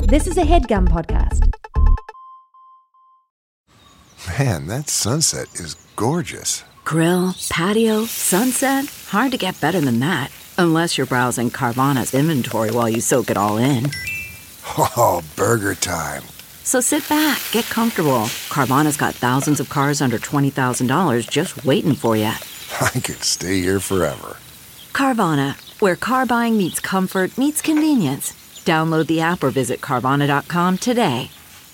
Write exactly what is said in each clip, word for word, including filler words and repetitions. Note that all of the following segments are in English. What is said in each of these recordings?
This is a HeadGum podcast. Man, that sunset is gorgeous. Grill, patio, sunset. Hard to get better than that. Unless you're browsing Carvana's inventory while you soak it all in. Oh, burger time. So sit back, get comfortable. Carvana's got thousands of cars under twenty thousand dollars just waiting for you. I could stay here forever. Carvana, where car buying meets comfort, meets convenience. Download the app or visit Carvana dot com today.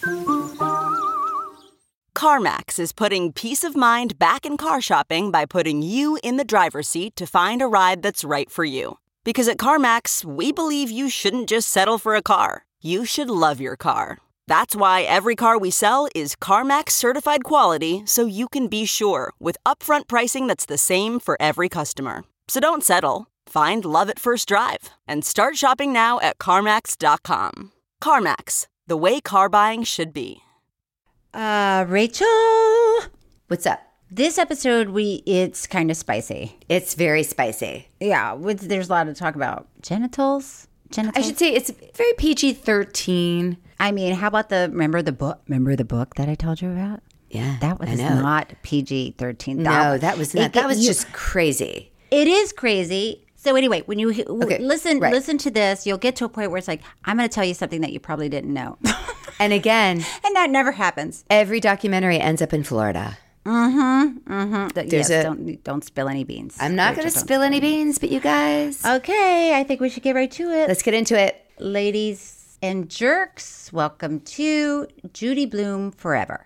CarMax is putting peace of mind back in car shopping by putting you in the driver's seat to find a ride that's right for you. Because at CarMax, we believe you shouldn't just settle for a car. You should love your car. That's why every car we sell is CarMax certified quality, so you can be sure with upfront pricing that's the same for every customer. So don't settle. Find love at first drive and start shopping now at CarMax dot com. CarMax, the way car buying should be. Uh, Rachel, What's up? this episode, we it's kind of spicy. It's very spicy. Yeah, with, there's a lot to talk about. Genitals? Genitals? I should say it's very P G thirteen. I mean, how about the, remember the book, remember the book that I told you about? Yeah, That was I know. not P G thirteen. No, that was not. It- That was you- just crazy. It is crazy. So anyway, when you Okay, listen right. listen to this, you'll get to a point where it's like, I'm going to tell you something that you probably didn't know. And again, And that never happens. every documentary ends up in Florida. Th- There's yes, a- don't don't spill any beans. I'm not going to Rachel, don't spill any beans, but you guys, Okay, I think we should get right to it. let's get into it. Ladies and jerks, welcome to Judy Blume Forever.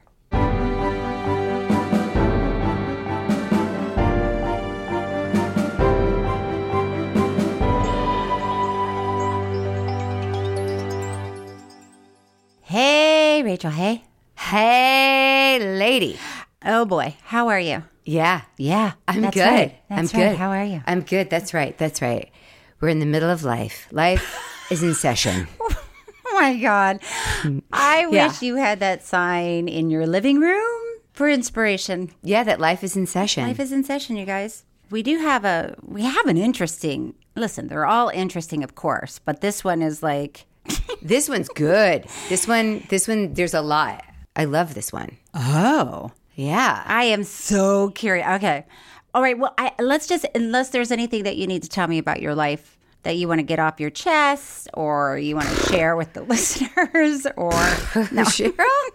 Hey, Rachel, hey. Hey, lady. Oh boy, how are you? Yeah, Yeah, I'm that's good. right. I'm That's good. right. How are you? I'm good. That's right. That's right. We're in the middle of life. Life is in session. Oh my God. I Yeah. wish you had that sign in your living room for inspiration. Yeah, that life is in session. Life is in session, you guys. We do have a, we have an interesting, listen, they're all interesting, of course, but this one is like, This one's good. This one, this one, there's a lot. I love this one. oh, Yeah. I am so curious. Okay. All right. Well, I, let's just, unless there's anything that you need to tell me about your life that you want to get off your chest or you want to share with the listeners or no. Cheryl?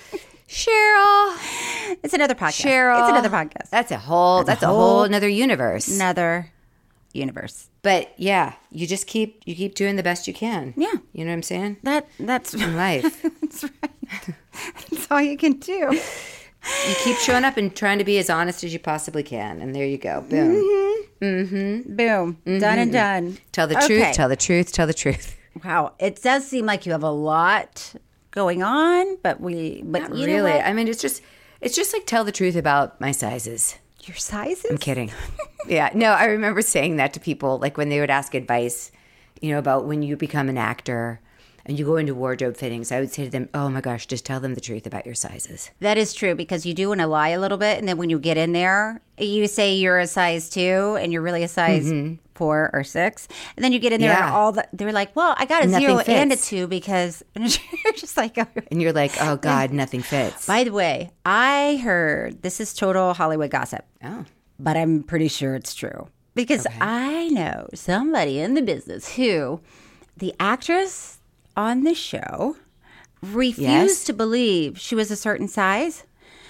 Cheryl. It's another podcast. Cheryl. It's another podcast. That's a whole, that's, a whole another universe. Another universe. But yeah, you just keep, you keep doing the best you can. Yeah. You know what I'm saying? That, that's, In life. that's right. That's all you can do. You keep showing up and trying to be as honest as you possibly can. And there you go. Boom. Boom. Done and done. Tell the Okay. truth, tell the truth, tell the truth. Wow. It does seem like you have a lot going on, but we, but Not you know really. what? I mean, it's just, it's just like tell the truth about my sizes. Your sizes? I'm kidding. Yeah. No, I remember saying that to people, like when they would ask advice, you know, about when you become an actor and you go into wardrobe fittings. I would say to them, oh my gosh, just tell them the truth about your sizes. That is true because you do want to lie a little bit. And then when you get in there, you say you're a size two and you're really a size four or six. And then you get in there Yeah. and all the, they're like, well, I got a Nothing zero and a fits. two because and you're just like, oh. And you're like, oh God, nothing fits. By the way, I heard this is total Hollywood gossip, Oh. but I'm pretty sure it's true because I know somebody in the business who the actress on the show refused Yes. to believe she was a certain size.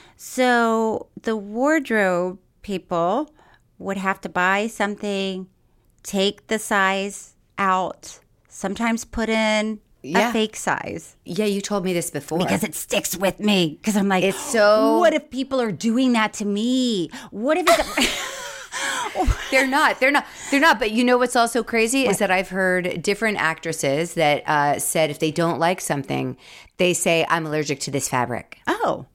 So the wardrobe people would have to buy something, take the size out, sometimes put in Yeah. a fake size. Yeah, you told me this before. Because it sticks with me. Because I'm like, It's so- what if people are doing that to me? What if it's... They're not. They're not. They're not. But you know what's also crazy is that I've heard different actresses that uh, said if they don't like something, they say, I'm allergic to this fabric. oh.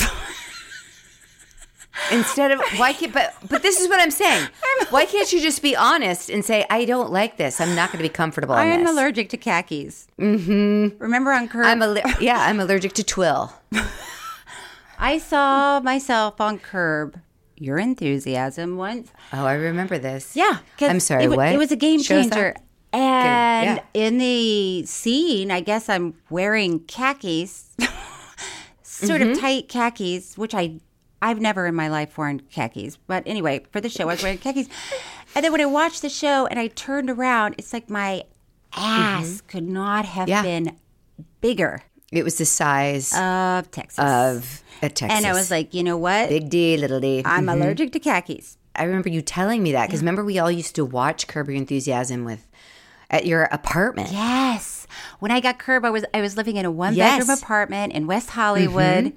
Instead of, why can't, but, but this is what I'm saying. Why can't you just be honest and say, I don't like this. I'm not going to be comfortable in I am this. allergic to khakis. Mm-hmm. Remember on Curb? I'm aller- yeah, I'm allergic to twill. I saw myself on Curb Your Enthusiasm once. Oh, I remember this. Yeah. 'cause I'm sorry, it, wa- what? It was a game Shows changer. that? And yeah. in the scene, I guess I'm wearing khakis, sort Mm-hmm. of tight khakis, which I, I've never in my life worn khakis. But anyway, for the show, I was wearing khakis. And then when I watched the show and I turned around, it's like my ass Mm-hmm. could not have Yeah. been bigger It was the size of Texas. of a Texas. and I was like, you know what? big D, little D. I'm Mhm. allergic to khakis. I remember you telling me that because remember we all used to watch Curb Your Enthusiasm with at your apartment. Yes. When I got Curb, I was I was living in a one Yes. bedroom apartment in West Hollywood,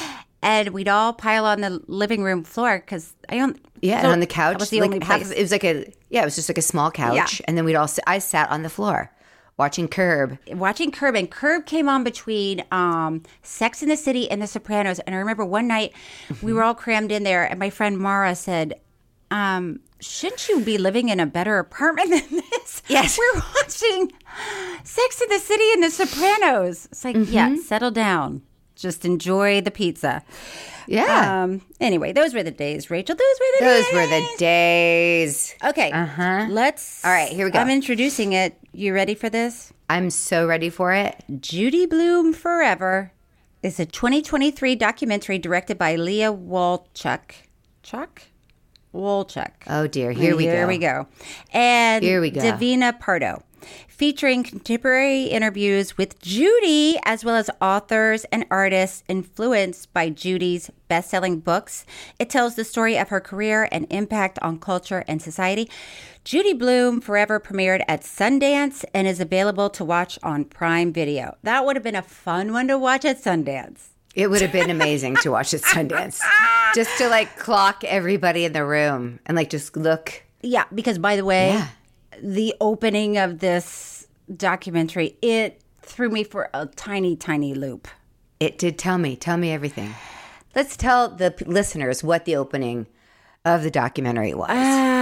and we'd all pile on the living room floor because I don't. Yeah, so and on the couch. That was the like only half place. of- it was like a yeah, it was just like a small couch, Yeah. and then we'd all. Sit, I sat on the floor watching Curb. Watching Curb, and Curb came on between um, Sex and the City and The Sopranos. And I remember one night we were all crammed in there, and my friend Mara said, um, "Shouldn't you be living in a better apartment than this?" Yes. We're watching Sex and the City and The Sopranos. It's like, yeah, settle down. Just enjoy the pizza. Yeah, Um. Anyway, those were the days, Rachel. Those were the those days. were the days. Okay. Uh-huh. Let's. All right, here we go. I'm introducing it. You ready for this? I'm so ready for it. Judy Blume Forever is a twenty twenty-three documentary directed by Leah Wolchuk. Chuck? Wolchuk. Oh dear, here we Here go. we go. And Here we go. Davina Pardo, featuring contemporary interviews with Judy, as well as authors and artists influenced by Judy's best-selling books. It tells the story of her career and impact on culture and society. Judy Blume Forever premiered at Sundance and is available to watch on Prime Video. That would have been a fun one to watch at Sundance. It would have been amazing to watch at Sundance, just to like clock everybody in the room and like just look. Yeah, because by the way, Yeah. the opening of this documentary, it threw me for a tiny, tiny loop. It did tell me, tell me everything. Let's tell the p- listeners what the opening of the documentary was.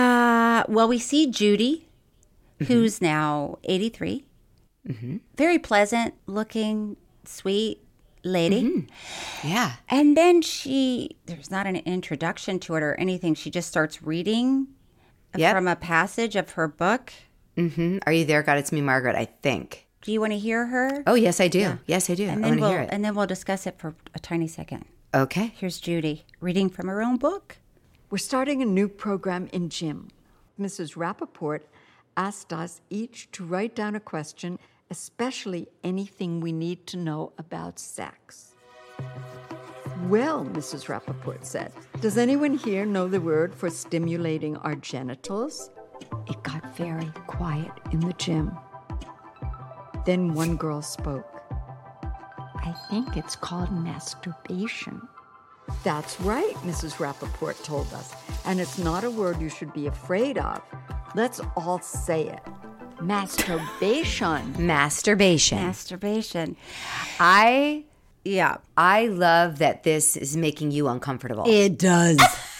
Uh, well, we see Judy, who's now eighty-three. Very pleasant looking, sweet lady. yeah. And then she, there's not an introduction to it or anything. She just starts reading Yep. from a passage of her book. hmm Are you there, God? It's me, Margaret, I think. Do you want to hear her? Oh, yes, I do. Yes, I do. and I then want to we'll hear it. and then we'll discuss it for a tiny second. Okay. Here's Judy reading from her own book. We're starting a new program in gym. Missus Rappaport asked us each to write down a question, especially anything we need to know about sex. Well, Missus Rappaport said, does anyone here know the word for stimulating our genitals? It got very quiet in the gym. Then one girl spoke. I think it's called masturbation. That's right, Missus Rappaport told us. And it's not a word you should be afraid of. Let's all say it. Masturbation. Masturbation. Masturbation. I Yeah. I love that this is making you uncomfortable. It does.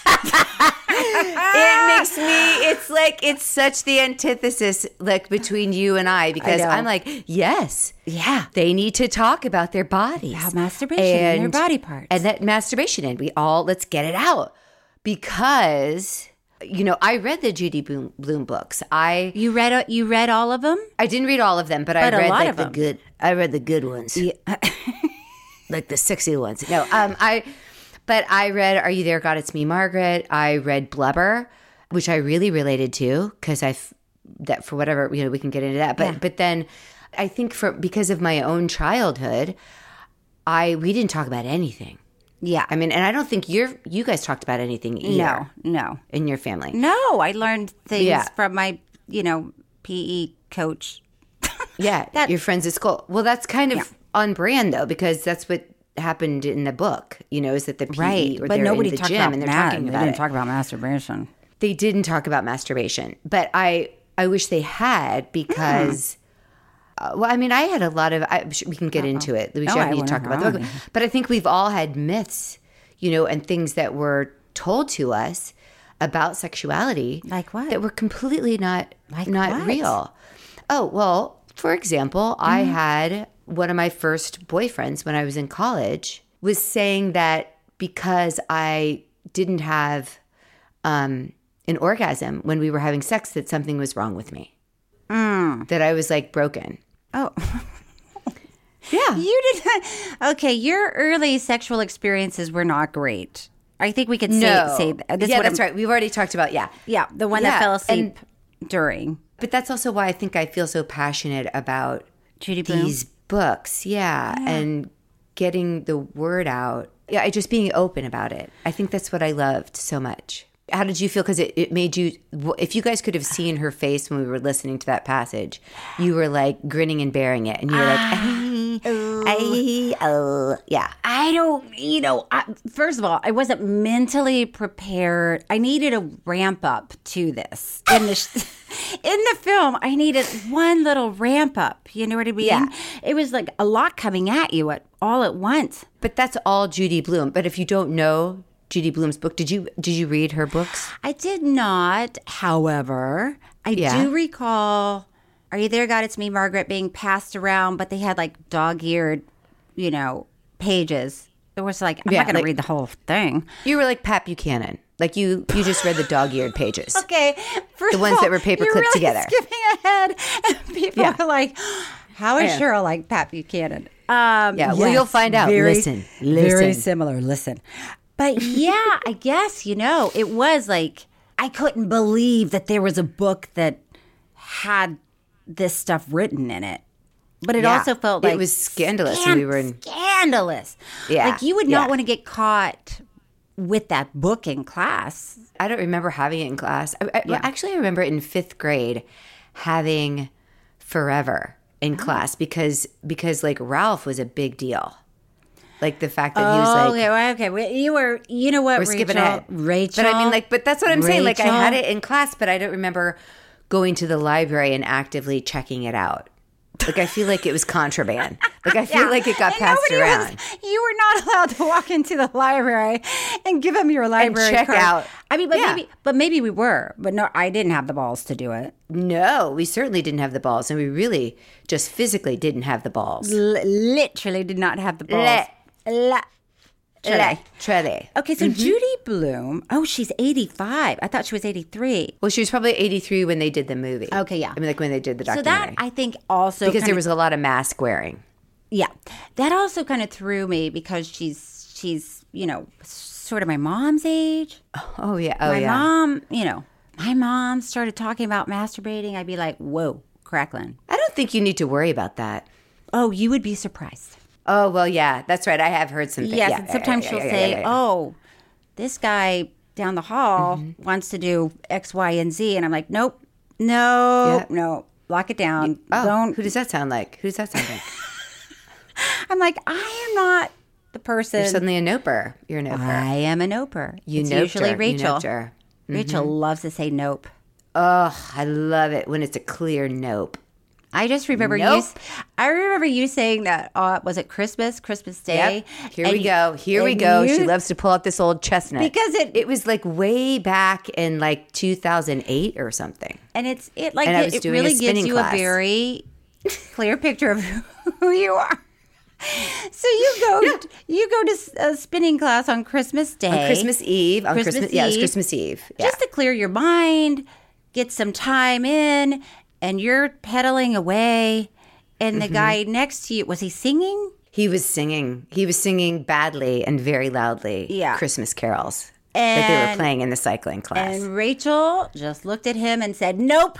It makes me, it's like, it's such the antithesis like between you and I because know. I'm like, yes, Yeah. they need to talk about their bodies. About masturbation and their body parts. And that masturbation, and we all, let's get it out. Because, you know, I read the Judy Bloom, Bloom books. I You read you read all of them? I didn't read all of them, but, But a I read lot like of the them. good, I read the good ones. Like the sexy ones. No, um, I, but I read Are You There, God? It's Me, Margaret. I read Blubber, which I really related to because I, that for whatever, you know, we can get into that. But, Yeah. but then I think for, because of my own childhood, I, we didn't talk about anything. Yeah. I mean, and I don't think you're, you guys talked about anything either no, no. in your family. No, I learned things Yeah. from my, you know, P E coach. Yeah, That- your friends at school. Well, that's kind of Yeah. on brand though, because that's what happened in the book. You know, is that the P E Right. or But they're nobody in the talked gym about and they're that. talking They about didn't it. talk about masturbation. They didn't talk about masturbation, but I I wish they had because. Uh, well, I mean, I had a lot of. I, we can get into it. We Oh, don't I need to wanna talk about the know. book, but I think we've all had myths, you know, and things that were told to us about sexuality, Like what? that were completely not Like not what? real. Oh well, for example, I Mm-hmm. had one of my first boyfriends when I was in college was saying that because I didn't have um, an orgasm when we were having sex, that something was wrong with me. mm. that I was like broken. Oh. Yeah. You did not. Okay, your early sexual experiences were not great. I think we could say, No. say that. This is yeah, what that's I'm- right. We've already talked about, yeah. Yeah, the one Yeah, that fell asleep and- during. But that's also why I think I feel so passionate about Judy Blume? these books. Yeah, yeah. And getting the word out. Yeah, just being open about it. I think that's what I loved so much. How did you feel? Because it, it made you, if you guys could have seen her face when we were listening to that passage, you were like grinning and bearing it. And you were like, I, I, oh, yeah. I don't, you know, I, first of all, I wasn't mentally prepared. I needed a ramp up to this. In the, in the film, I needed one little ramp up. You know what I mean? Yeah. It was like a lot coming at you at all at once. But that's all Judy Blume. But if you don't know Judy Blume's book, did you did you read her books? I did not, however, I Yeah. do recall Are You There, God? It's Me, Margaret being passed around, but they had like dog-eared, you know, pages. It was like, I'm Yeah, not going like- to read the whole thing. You were like Pat Buchanan. Like you you just read the dog-eared pages. Okay. First The ones of all, that were paper you're clipped really together. skipping ahead. And people Yeah. are like, how is Yeah. Cheryl like Pat Buchanan? Um, Yeah, well, you'll find out. Very, Listen, Very listen. similar. Listen. But yeah, I guess, you know, it was like, I couldn't believe that there was a book that had this stuff written in it. But it Yeah. also felt It like was scandalous when scan- we were in- scandalous. Yeah, Like you would not yeah. want to get caught with that book in class. I don't remember having it in class. I, I, Yeah. Actually, I remember in fifth grade having Forever in class because because like Ralph was a big deal. Like the fact that he was like, okay, well, okay. Well, you were, you know what, we're Rachel? skipping ahead. Rachel. But I mean, like, but that's what I'm saying. Like, I Rachel. had it in class, but I don't remember going to the library and actively checking it out. Like, I feel like it was contraband. Like, I feel Yeah. like it got And passed nobody around. was- you were not allowed to walk into the library and give them your library check card. out. I mean, but Yeah. maybe, but maybe we were. But no, I didn't have the balls to do it. No, we certainly didn't have the balls, and we really just physically didn't have the balls. L- literally did not have the balls. Le- Literally. Literally. Okay, so Judy Blume. Oh, she's eighty-five. I thought she was eighty-three. Well, she was probably eighty-three when they did the movie. Okay, yeah. I mean, like when they did the So documentary. that I think also because kind there of- was a lot of mask wearing. Yeah, that also kind of threw me because she's she's you know sort of my mom's age. Oh yeah. Oh my yeah. mom, you know, my mom started talking about masturbating. I'd be like, whoa, crackling. I don't think you need to worry about that. Oh, you would be surprised. Oh well, yeah, that's right. I have heard some things. Yes, yeah, and yeah, sometimes yeah, she'll yeah, yeah, say, yeah, yeah. oh, this guy down the hall Mm-hmm. wants to do X, Y, and Z, and I'm like, nope, no, Yeah. no, lock it down. Oh, Don't. who does that sound like? Who does that sound like? I'm like, I am not the person. You're suddenly a noper. You're a noper. I am a noper. You it's noped usually her. You Rachel. noped her. Rachel loves to say nope. Oh, I love it when it's a clear nope. I just remember you. Nope. I remember you saying that. Uh, was it Christmas? Christmas Day? Yep. Here And we you- go. Here we and go. you- She loves to pull out this old chestnut Because it- it was like way back in like two thousand eight or something. and it's it like And I it, was it doing a really gives spinning you class. a very clear picture of who you are. So you go you go to s- a spinning class on Christmas Day, On Christmas Eve. On Christmas Christmas, yeah, it was Eve. Christmas Eve. Yeah. just to clear your mind, get some time in, and you're pedaling away. And Mm-hmm. the guy next to you, was he singing? He was singing. He was singing badly and very loudly. Yeah. Christmas carols that they were And- playing in the cycling class. And Rachel just looked at him and said, nope.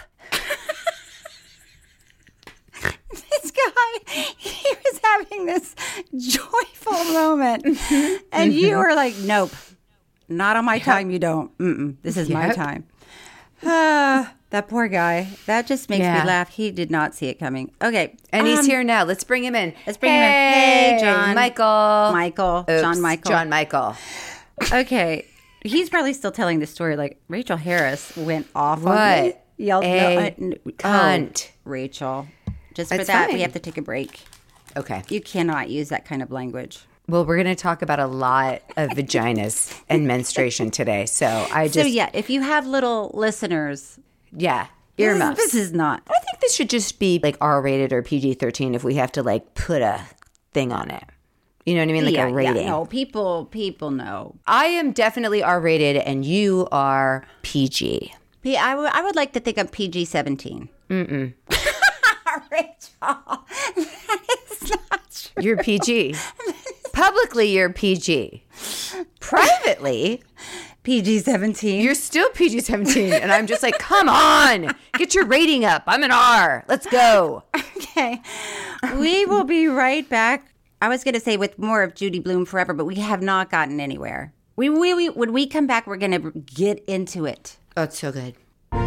This guy, he was having this joyful moment. And you were like, nope, not on my time, you don't. Mm-mm, this is my Yep. time. Ah, that poor guy. That just makes Yeah. me laugh. He did not see it coming. Okay. And he's um, here now. Let's bring him in. Let's bring him in. Hey, John. Michael. Michael. Oops, John Michael. John Michael. Okay. He's probably still telling the story like Rachel Harris went off on What me. Yelled, a no, I- n- cunt. Oh, Rachel. Just for It's that, fine. we have to take a break. Okay. You cannot use that kind of language. Well, we're going to talk about a lot of vaginas and menstruation today. So I just, So, yeah, if you have little listeners, yeah, this is, earmuffs. this is not. I think this should just be like R rated or P G thirteen if we have to like put a thing on it. You know what I mean? Like yeah, a rating. Yeah, no, people, people know. I am definitely R rated and you are P G. P- I, w- I would like to think I'm P G seventeen. Mm-mm. Rachel, that is not true. You're P G. Publicly, you're P G. Privately, P G seventeen. you're still P G seventeen. And I'm just like, come on. Get your rating up. I'm an R. Let's go. Okay. We will be right back. I was going to say with more of Judy Blume Forever, but we have not gotten anywhere. We, we, we When we come back, we're going to get into it. Oh, it's so good.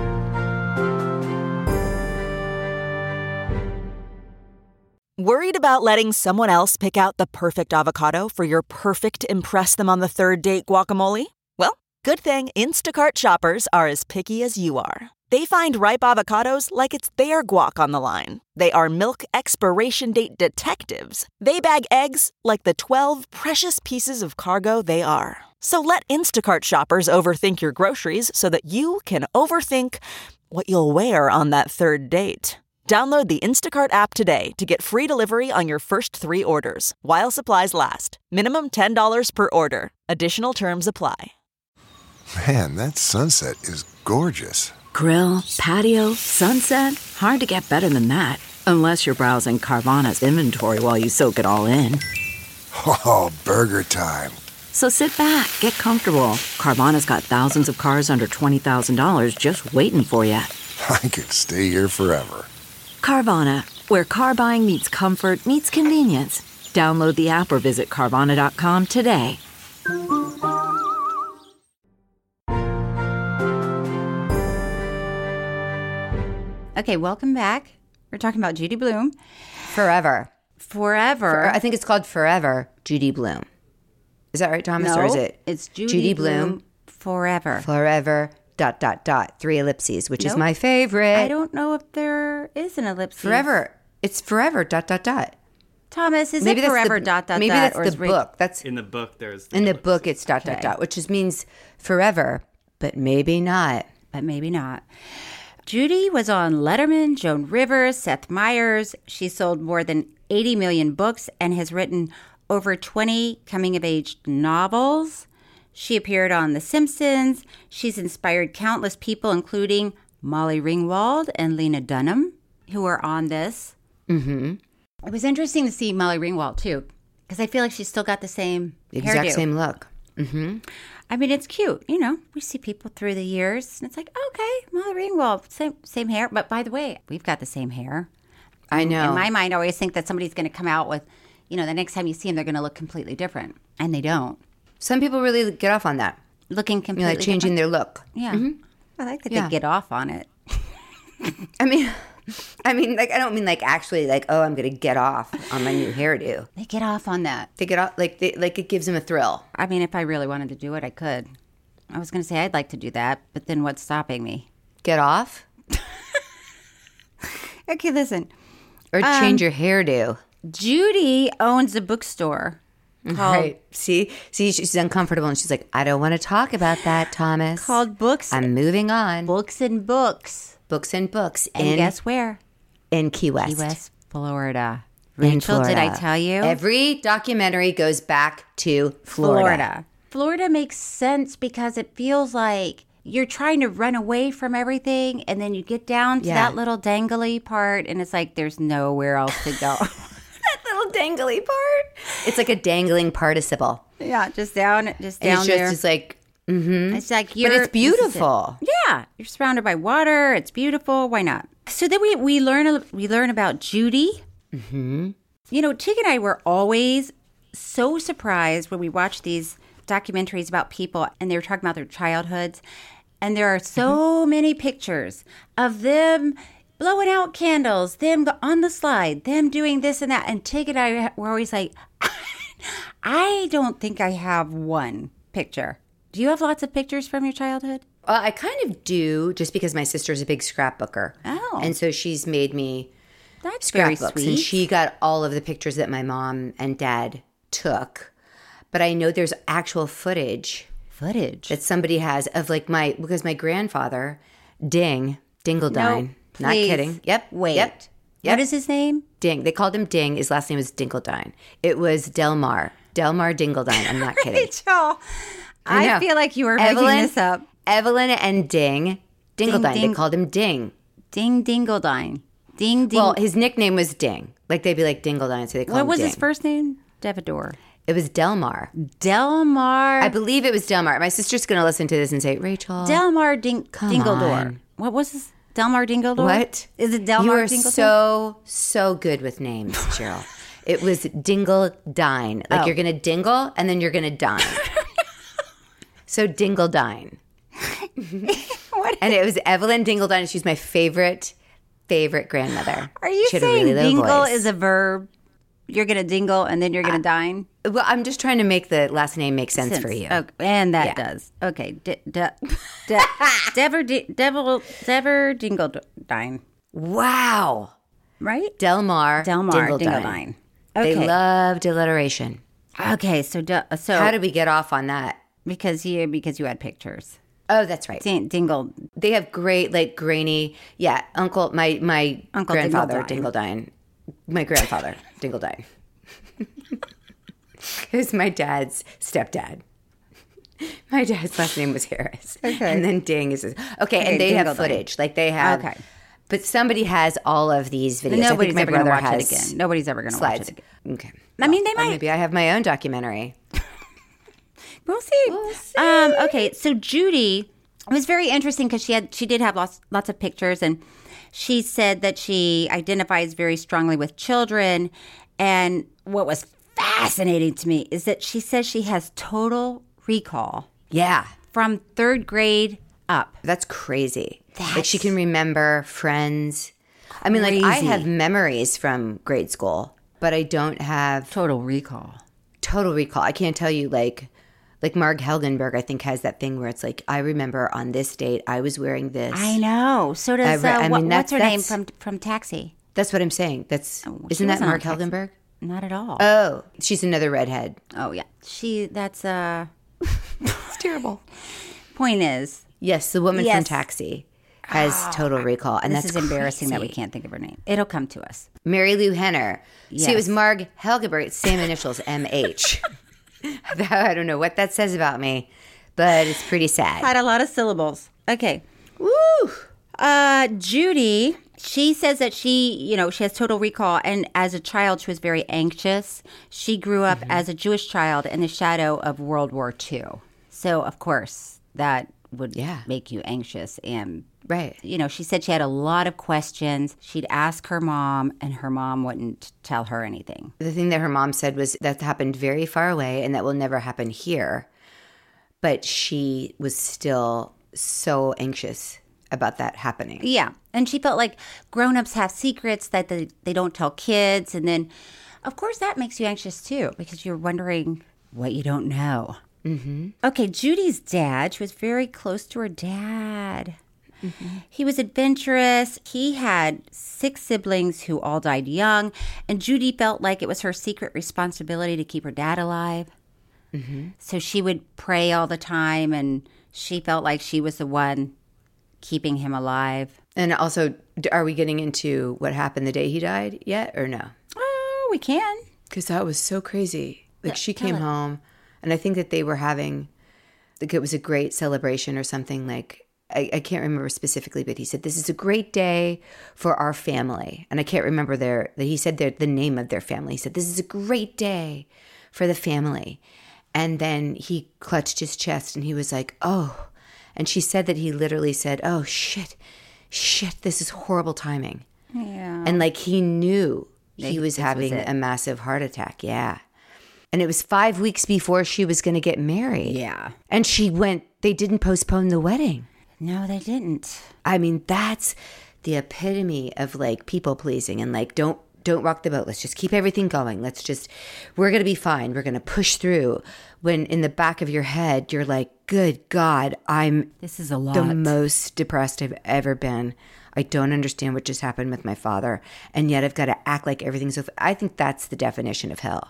Worried about letting someone else pick out the perfect avocado for your perfect impress them on the third date guacamole? Well, good thing Instacart shoppers are as picky as you are. They find ripe avocados like it's their guac on the line. They are milk expiration date detectives. They bag eggs like the twelve precious pieces of cargo they are. So let Instacart shoppers overthink your groceries so that you can overthink what you'll wear on that third date. Download the Instacart app today to get free delivery on your first three orders, while supplies last. Minimum ten dollars per order. Additional terms apply. Man, that sunset is gorgeous. Grill, patio, sunset. Hard to get better than that. Unless you're browsing Carvana's inventory while you soak it all in. Oh, burger time. So sit back, get comfortable. Carvana's got thousands of cars under twenty thousand dollars just waiting for you. I could stay here forever. Carvana, where car buying meets comfort meets convenience. Download the app or visit Carvana dot com today. Okay, welcome back. We're talking about Judy Blume. Forever. Forever. For, I think it's called Forever Judy Blume. Is that right, Thomas? No, or is it? It's Judy, Judy Blume, Blume Forever. Forever. Dot, dot, dot. Three ellipses, which is Nope. my favorite. I don't know if there is an ellipsis. Forever. It's forever. Dot, dot, dot. Thomas, is Maybe it that's forever the, dot, dot, maybe dot? that's or the is Ra- book. That's In the book, there's in the ellipsis. book. It's dot, dot, Okay. dot, which just means forever, but maybe not. But maybe not. Judy was on Letterman, Joan Rivers, Seth Meyers. She sold more than eighty million books and has written over twenty coming-of-age novels. She appeared on The Simpsons. She's inspired countless people, including Molly Ringwald and Lena Dunham, who are on this. Mm-hmm. It was interesting to see Molly Ringwald, too, because I feel like she's still got the same The exact hairdo. same look. Mm-hmm. I mean, it's cute. You know, we see people through the years, and it's like, okay, Molly Ringwald, same, same hair. But by the way, we've got the same hair. I know. In my mind, I always think that somebody's going to come out with, you know, the next time you see them, they're going to look completely different. And they don't. Some people really get off on that. Looking You completely know, like changing different. their look. Yeah. I like that Yeah. they get off on it. I mean, I mean, like, I don't mean like actually like, oh, I'm going to get off on my new hairdo. They get off on that. They get off, like, they, like it gives them a thrill. I mean, if I really wanted to do it, I could. I was going to say I'd like to do that, but then what's stopping me? Get off Okay, listen. or change your hairdo. Judy owns a bookstore called, Right. See, see, she's uncomfortable and she's like, I don't want to talk about that, Thomas. called Books, I'm moving on. Books and Books. Books and books And in guess where? in Key West. Key West, Florida. In Rachel, did I Florida. tell you? Every documentary goes back to Florida. Florida. Florida makes sense because it feels like you're trying to run away from everything, and then you get down to Yeah. that little dangly part, and it's like there's nowhere else to go. That little dangly part. It's like a dangling participle. Yeah, just down, just And down it's just there. it's like, mm-hmm. It's like But you're. it's this is it. beautiful. Yeah, you're surrounded by water. It's beautiful. Why not? So then we we learn a- we learn about Judy. Mm-hmm. You know, Tig and I were always so surprised when we watched these documentaries about people, and they were talking about their childhoods, and there are so Mm-hmm. many pictures of them blowing out candles, them on the slide, them doing this and that, and Tig and I were always like, I don't think I have one picture. Do you have lots of pictures from your childhood? Well, I kind of do, just because my sister's a big scrapbooker. Oh. And so she's made me That's very scrapbooks. sweet. And she got all of the pictures that my mom and dad took. But I know there's actual footage Footage. that somebody has of like my, because my grandfather, Ding, Dingledine. No, Not please. kidding. Yep. Wait. Yep. Yep. What is his name? Ding. They called him Ding. His last name was Dingledine. It was Delmar. Delmar Dingledine. I'm not kidding. Rachel, I, know. feel like you were Evelyn, making this up. Evelyn and Ding. Dingledine. Ding, ding. They called him Ding. Ding Dingledine. Ding Ding. Well, his nickname was Ding. Like they'd be like Dingledine, so they call what him was Ding. his first name? Devador. It was Delmar. Delmar. I believe it was Delmar. My sister's going to listen to this and say, Rachel. Delmar Ding- Come Dingledore. on. What was this? Delmar Dingledore? What? Is it Delmar You are Dingledore? so, so good with names, Cheryl. It was Dingle Dine. Like Oh. you're going to dingle and then you're going to dine. So Dingle Dine. What? And it was Evelyn Dingle Dine. She's my favorite, favorite grandmother. Are you She had a saying really little dingle voice. is a verb? You're going to dingle and then you're going to dine? Well, I'm just trying to make the last name make sense, Sense. for you. Okay, and that Yeah. does. Okay. De- de- de- Dever, di- devil, Dever Dingledine. Wow. Right? Delmar, Delmar Dingledine. Dingledine. Okay. They loved alliteration. Okay, so de- so How did we get off on that? because you because you had pictures. Oh, that's right. Ding, dingle. They have great, like, grainy. Yeah, Uncle, my my Uncle grandfather, Dingledine. Dingledine. My grandfather, Dingledine. It was my dad's stepdad. My dad's last name was Harris. Okay. And then Ding is his. Okay, Okay, and they have Dingledine. footage. Like, they have. Okay. But somebody has all of these videos. Nobody's I think my ever going to brother watch has it again. Nobody's ever going to watch slides. it again. Okay. I mean, they Or might. maybe I have my own documentary. We'll see. We'll see. Um, okay, so Judy, it was very interesting because she had she did have lots lots of pictures, and she said that she identifies very strongly with children. And what was fascinating to me is that she says she has total recall Yeah. from third grade up. That's crazy. like That's she can remember friends. I mean, like I crazy. have memories from grade school, but I don't have Total recall. total recall. I can't tell you like like Marg Helgenberg, I think, has that thing where it's like, I remember on this date I was wearing this. I know. So does I re- uh, I what- mean, what's her that's- name that's- from from Taxi? That's what I'm saying. That's Oh, she isn't that wasn't on Marg Taxi. Helgenberg? Not at all. Oh, she's another redhead. oh yeah, she. That's uh. It's terrible. Point is, Yes, the woman Yes. from Taxi has total recall, and this that's is embarrassing that we crazy. can't think of her name. It'll come to us. Mary Lou Henner. See, it was Yes. Marg Helgenberg, same initials, M H. I don't know what that says about me, but it's pretty sad. Had a lot of syllables. Okay. Woo. Uh, Judy, she says that she, you know, she has total recall. And as a child, she was very anxious. She grew up as a Jewish child in the shadow of World War Two. So, of course, that would Yeah. make you anxious. And, Right. you know, she said she had a lot of questions. She'd ask her mom, and her mom wouldn't tell her anything. The thing that her mom said was that happened very far away and that will never happen here. But she was still so anxious about that happening. Yeah. And she felt like grown-ups have secrets that they, they don't tell kids. And then, of course, that makes you anxious, too, because you're wondering what you don't know. Mm-hmm. Okay, Judy's dad, she was very close to her dad. Mm-hmm. He was adventurous. He had six siblings who all died young. And Judy felt like it was her secret responsibility to keep her dad alive. Mm-hmm. So she would pray all the time, and she felt like she was the one keeping him alive. And also, d- are we getting into what happened the day he died yet or no? Oh, we can. Because that was so crazy. Like Yeah, she tell came it. home and I think that they were having, like it was a great celebration or something. Like, I, I can't remember specifically, but he said, this is a great day for our family. And I can't remember their, that he said their, the name of their family. He said, this is a great day for the family. And then he clutched his chest and he was like, oh. And she said that he literally said, oh, shit, shit, this is horrible timing. Yeah. And like he knew he Maybe was this was having it. a massive heart attack. Yeah. And it was five weeks before she was going to get married. Yeah. And she went, they didn't postpone the wedding. No, they didn't. I mean, that's the epitome of like people pleasing and like, don't, don't rock the boat. Let's just keep everything going. Let's just, we're going to be fine. We're going to push through. When in the back of your head, you're like, good God, I'm This is a lot. the most depressed I've ever been. I don't understand what just happened with my father. And yet I've got to act like everything's okay. I think that's the definition of hell.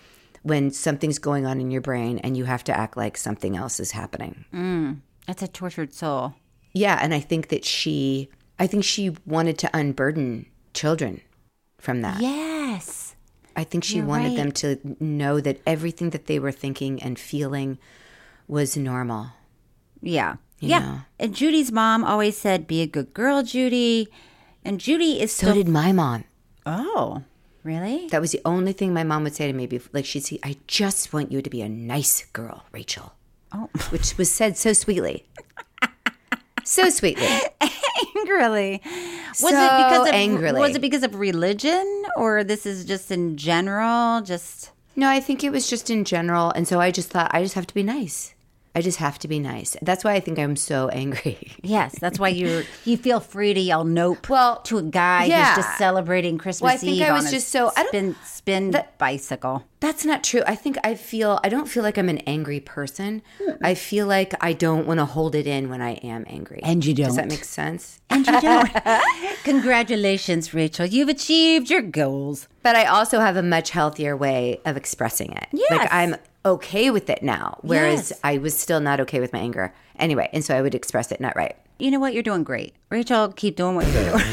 When something's going on in your brain and you have to act like something else is happening. That's a tortured soul. Yeah. And I think that she, I think she wanted to unburden children from that. Yes. I think she You're wanted right. them to know that everything that they were thinking and feeling was normal. Yeah. You yeah. know. And Judy's mom always said, be a good girl, Judy. And Judy is So still. did my mom. Oh, really? That was the only thing my mom would say to me. Before, like she'd say, I just want you to be a nice girl, Rachel. Oh. Which was said so sweetly. So sweetly. Angrily. Was So it because of angrily. Was it because of religion, or this is just in general? Just No, I think it was just in general. And so I just thought, I just have to be nice. I just have to be nice. That's why I think I'm so angry. yes, that's why you you feel free to yell nope Well, to a guy yeah. who's just celebrating Christmas Well, I think Eve I was on a just so- I don't- spin spin that- bicycle. That's not true. I think I feel, I don't feel like I'm an angry person. I feel like I don't want to hold it in when I am angry. And you Does that don't. make sense? And you don't. Congratulations, Rachel. You've achieved your goals. But I also have a much healthier way of expressing it. Yes. Like I'm okay with it now, whereas Yes. I was still not okay with my anger. Anyway, and so I would express it not right. You know what? You're doing great. Rachel, keep doing what you're doing.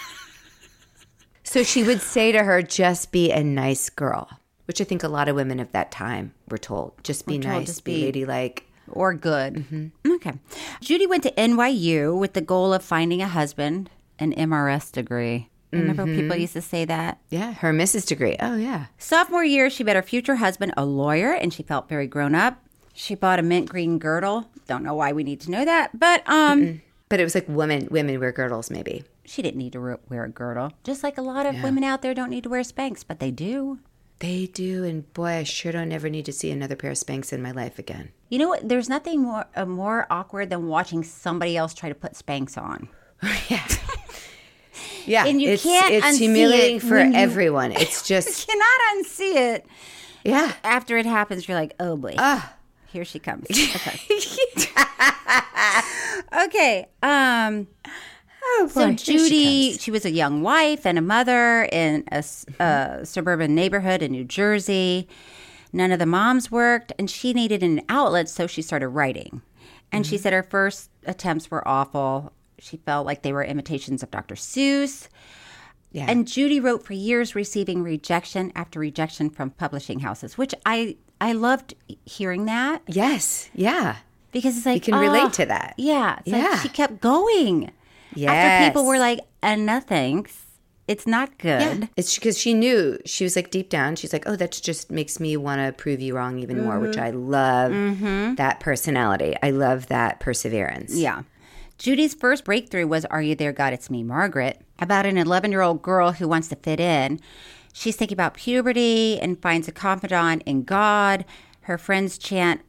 So she would say to her, just be a nice girl, which I think a lot of women of that time were told. Just be Were told, nice, just be be- ladylike. Or good. Okay. Judy went to N Y U with the goal of finding a husband, an M R S degree. Remember people used to say that? Yeah, her Missus degree. Oh, yeah. Sophomore year, she met her future husband, a lawyer, and she felt very grown up. She bought a mint green girdle. Don't know why we need to know that, but um, But it was like women, women wear girdles, maybe. she didn't need to re- wear a girdle. Just like a lot of women out there don't need to wear Spanx, but they do. They do, and boy, I sure don't ever need to see another pair of Spanx in my life again. You know what? There's nothing more uh, more awkward than watching somebody else try to put Spanx on. Yeah. Yeah, And you it's, can't it's unsee humiliating it for when you- everyone. It's just, Cannot unsee it. yeah. After it happens, you're like, oh boy. Ah. Here she comes. Okay. okay. Um, Oh, so boy, here she Judy, comes. she was a young wife and a mother in a, s- a suburban neighborhood in New Jersey. None of the moms worked, and she needed an outlet, so she started writing. And she said her first attempts were awful. She felt like they were imitations of Doctor Seuss. Yeah. And Judy wrote for years, receiving rejection after rejection from publishing houses, which I I loved hearing that Yes, yeah. because it's like You can relate oh, to that. Yeah, it's Yeah. like she kept going. Yes. After people were like, uh, "No thanks, it's not good." Yeah. It's because she knew, she was like deep down, she's like, oh, that just makes me want to prove you wrong even more, which I love that personality. I love that perseverance. Yeah. Judy's first breakthrough was Are You There, God? It's Me, Margaret, about an eleven-year-old girl who wants to fit in. She's thinking about puberty and finds a confidant in God. Her friends chant,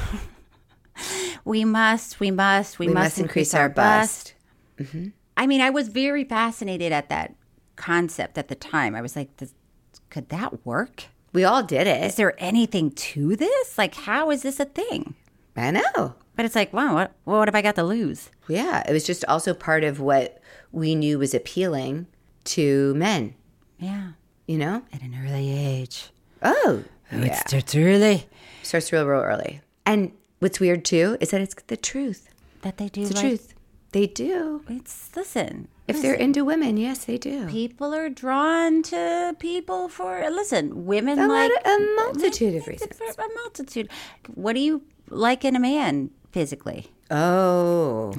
we must, we must, we, We must, must increase our bust. Mm-hmm. I mean, I was very fascinated at that concept at the time. I was like, this, could that work? We all did Is it. there anything to this? Like, how is this a thing? I know. But it's like, wow, what, what have I got to lose? Yeah. It was just also part of what we knew was appealing to men, Yeah. you know? At an early age. Oh, Oh, yeah. It starts early. Starts real, real early. And what's weird too is that it's the truth. That they do. It's the like, truth. They do. It's, listen. If they're into women, yes, they do. People are drawn to people for, listen, women A like. lot of- a multitude of reasons. For a multitude. What do you like in a man physically? Oh.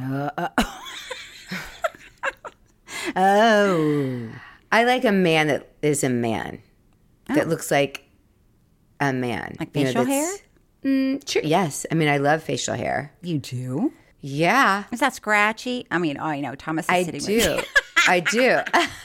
Oh. I like a man that is a man. That looks like a man. Like You know, facial that's- Mm, sure. Yes. I mean, I love facial hair. You do? Yeah. Is that scratchy? I mean, oh, I know. Thomas is I sitting with do. me. I do.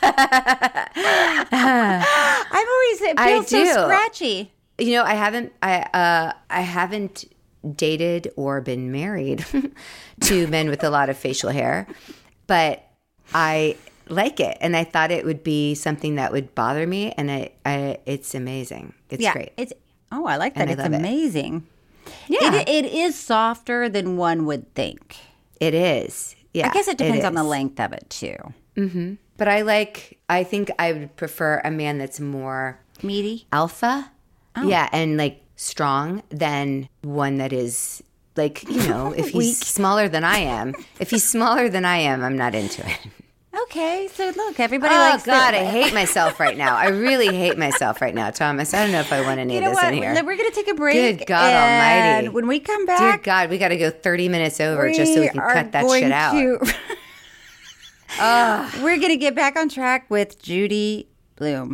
I've always, it I feels so do. scratchy. You know, I haven't I uh I haven't dated or been married to men with a lot of facial hair, but I like it, and I thought it would be something that would bother me, and I, I it's amazing. It's yeah, great. It's oh, I like that. And I It's love it. amazing. Yeah. It, it is softer than one would think. It is. Yeah. I guess it depends on the is. length of it too. But I like. I think I would prefer a man that's more Meaty. alpha. Oh. Yeah, and like strong than one that is like, you know, if he's Weak. smaller than I am. If he's smaller than I am, I'm not into it. Okay, so look, everybody Oh likes God, the- I hate myself right now. I really hate myself right now, Thomas. I don't know if I want any You of know this what? in here. We're going to take a break. Good God and Almighty! When we come Dear back, God, we got to go thirty minutes over just so we can are cut that going shit out. to- Uh, We're going to get back on track with Judy Blume.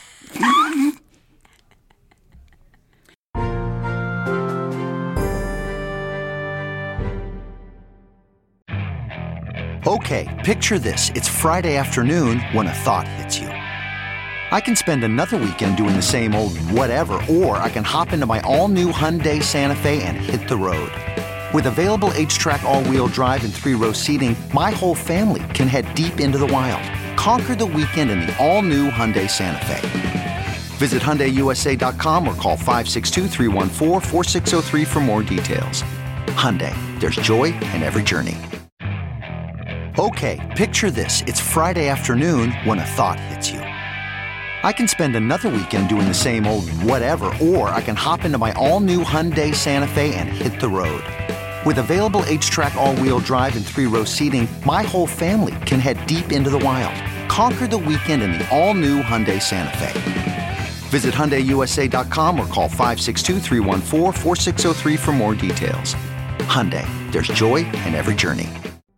Okay, picture this. It's Friday afternoon when a thought hits you. I can spend another weekend doing the same old whatever, or I can hop into my all-new Hyundai Santa Fe and hit the road. With available H-Track all-wheel drive and three-row seating, my whole family can head deep into the wild. Conquer the weekend in the all-new Hyundai Santa Fe. Visit Hyundai U S A dot com or call five six two, three one four, four six zero three for more details. Hyundai, there's joy in every journey. Okay, picture this. It's Friday afternoon when a thought hits you. I can spend another weekend doing the same old whatever, or I can hop into my all-new Hyundai Santa Fe and hit the road. With available H-Track all-wheel drive and three-row seating, my whole family can head deep into the wild. Conquer the weekend in the all-new Hyundai Santa Fe. Visit Hyundai U S A dot com or call five six two, three one four, four six zero three for more details. Hyundai, there's joy in every journey.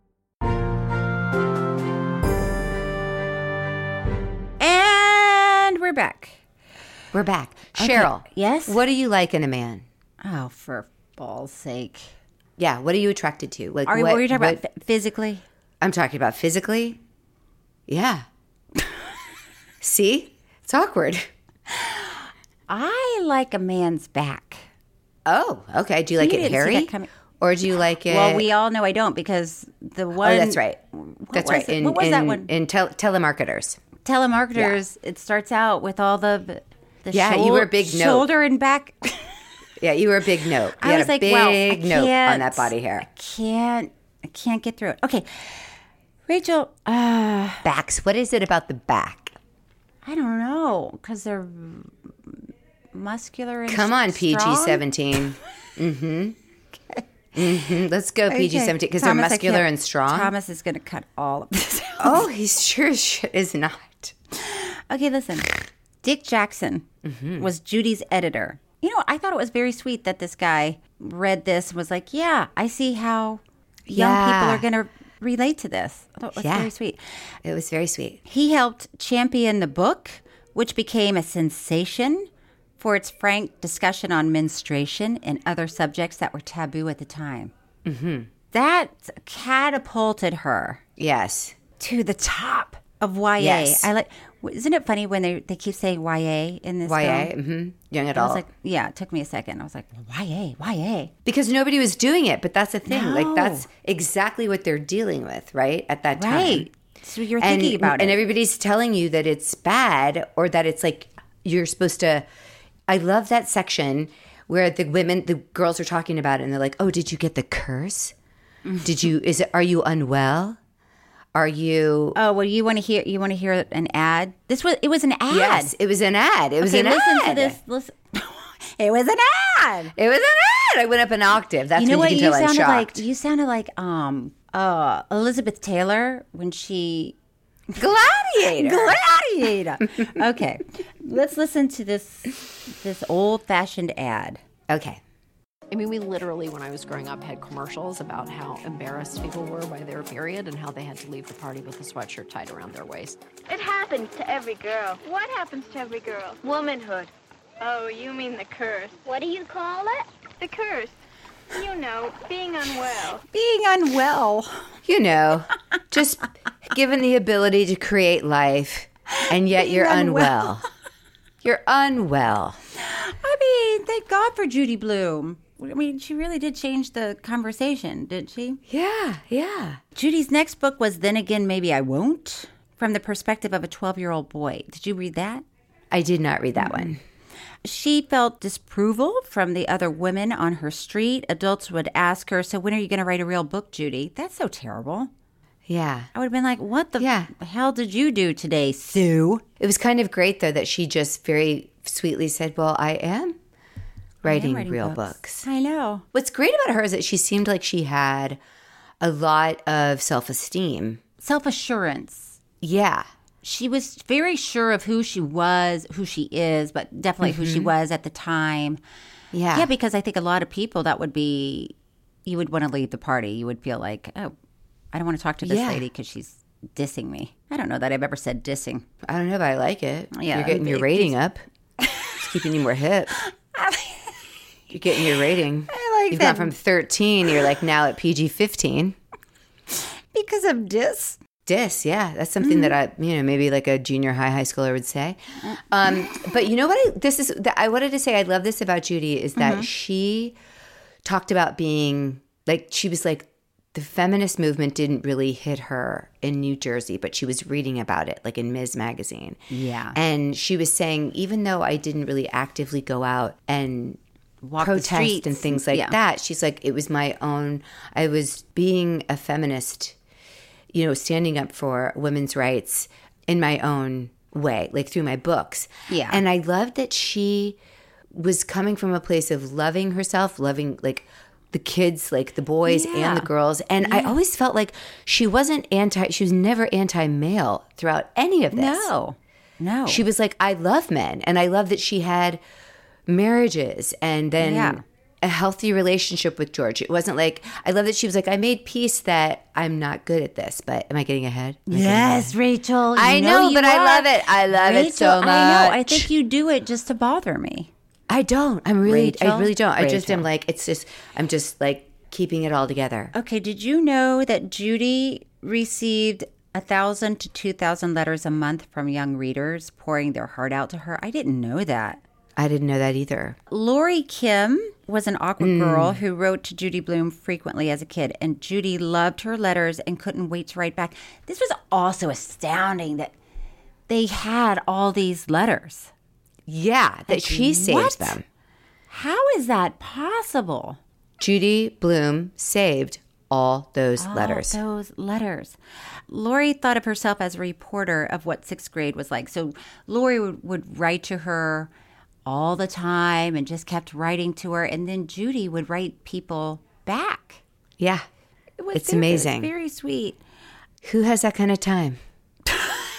We're back. We're back. Okay. Cheryl. Yes? What do you like in a man? Oh, for balls' sake. Yeah, what are you attracted to? Like, Are you, what, what are you talking what, about f- physically? I'm talking about physically. Yeah. See? It's awkward. I like a man's back. Oh, okay. Do you like You it didn't see hairy? that coming. Or do you like it... Well, we all know I don't, because the one... Oh, that's right. That's was right. it? In, What was in, that one? In tel- telemarketers. Telemarketers, it starts out with all the... the Yeah, you shoul- were a big note. Shoulder and back. Yeah, you were a big note. You I had was a like, big wow, I note on can't- that body hair. I can't, I can't get through it. Okay, Rachel, uh, Backs. What is it about the back? I don't know, because they're muscular and Come on, P G strong? seventeen. Mm-hmm. Mm-hmm. Let's go, P G seventeen, because they're Thomas, I muscular can't- and strong. Thomas is going to cut all of this out. Oh, he sure as shit is not. Okay, listen. Dick Jackson Mm-hmm. was Judy's editor. You know, I thought it was very sweet that this guy read this and was like, yeah, I see how young Yeah. people are going to relate to this. I thought it was Yeah. very sweet. It was very sweet. He helped champion the book, which became a sensation for its frank discussion on menstruation and other subjects that were taboo at the time. Mm-hmm. That catapulted her Yes. to the top of Y A. Yes. I like. Isn't it funny when they, they keep saying Y A in this Y A, film? mm-hmm. Young I adult. was like, yeah, it took me a second. I was like, Y A, Y A. Because nobody was doing it, but that's the thing. No. Like, that's exactly what they're dealing with, right? At that time. Right. So you're and, thinking about and it. everybody's telling you that it's bad or that it's like you're supposed to. I love that section where the women, the girls are talking about it and they're like, oh, did you get the curse? Did you, is it, are you unwell? Are you? Oh, well, you want to hear? You want to hear an ad? This was. It was an ad. Yes, it was an ad. It was Okay, an listen ad. to this. Listen. It was an ad. It was an ad. I went up an octave. That's You know when what? you You can tell I'm sounded shocked. like you sounded like um uh Elizabeth Taylor when she Gladiator. Gladiator. Okay, let's listen to this this old fashioned ad. Okay. I mean, we literally, when I was growing up, had commercials about how embarrassed people were by their period and how they had to leave the party with a sweatshirt tied around their waist. It happens to every girl. What happens to every girl? Womanhood. Oh, you mean the curse. What do you call it? The curse. You know, being unwell. Being unwell. You know, just given the ability to create life, and yet Being you're unwell. unwell. You're unwell. I mean, thank God for Judy Blume. I mean, she really did change the conversation, didn't she? Yeah, yeah. Judy's next book was Then Again, Maybe I Won't, from the perspective of a twelve-year-old boy. Did you read that? I did not read that one. She felt disapproval from the other women on her street. Adults would ask her, so when are you going to write a real book, Judy? That's so terrible. Yeah. I would have been like, what the Yeah. f- hell did you do today, Sue? It was kind of great, though, that she just very sweetly said, well, I am writing, I am writing real books. books. I know. What's great about her is that she seemed like she had a lot of self-esteem. Self-assurance. Yeah. She was very sure of who she was, who she is, but definitely who she was at the time. Yeah. Yeah, because I think a lot of people that would be, you would want to leave the party. You would feel like, oh, I don't want to talk to this Yeah. lady because she's dissing me. I don't know that I've ever said dissing. I don't know, but I like it. Yeah, You're getting your it- rating up. It's keeping you more hip. You're getting your rating. I like You've that. gone from thirteen. You're like now at P G fifteen. Because of diss? Diss, yeah. That's something mm-hmm. that I, you know, maybe like a junior high, high schooler would say. Um, but you know what? I, this is, I wanted to say, I love this about Judy is that mm-hmm. she talked about being like, she was like, the feminist movement didn't really hit her in New Jersey, but she was reading about it, like in Miz Magazine. Yeah. And she was saying, even though I didn't really actively go out and Walk protest and things like yeah. that, she's like, it was my own, I was being a feminist, you know, standing up for women's rights in my own way, like through my books. Yeah. And I loved that she was coming from a place of loving herself, loving like the kids, like the boys yeah. and the girls. And yeah. I always felt like she wasn't anti, she was never anti-male throughout any of this. No, no. She was like, I love men. And I love that she had marriages and then yeah. a healthy relationship with George. It wasn't like, I love that she was like, I made peace that I'm not good at this, but am I getting ahead? Am I getting Yes, ahead? Rachel. I you know, you but are. I love it. I love Rachel, it so much. I know. I think you do it just to bother me. I don't. I'm really, Rachel? I really don't. I just Rachel. am like, it's just, I'm just like keeping it all together. Okay, did you know that Judy received a thousand to two thousand letters a month from young readers pouring their heart out to her? I didn't know that. I didn't know that either. Lori Kim was an awkward mm. girl who wrote to Judy Blume frequently as a kid, and Judy loved her letters and couldn't wait to write back. This was also astounding that they had all these letters. Yeah, that like, she saved what? them. How is that possible? Judy Blume saved all those all letters. those letters. Lori thought of herself as a reporter of what sixth grade was like. So Lori would, would write to her all the time and just kept writing to her. And then Judy would write people back. Yeah, it was it's very, amazing. It was very sweet. Who has that kind of time? I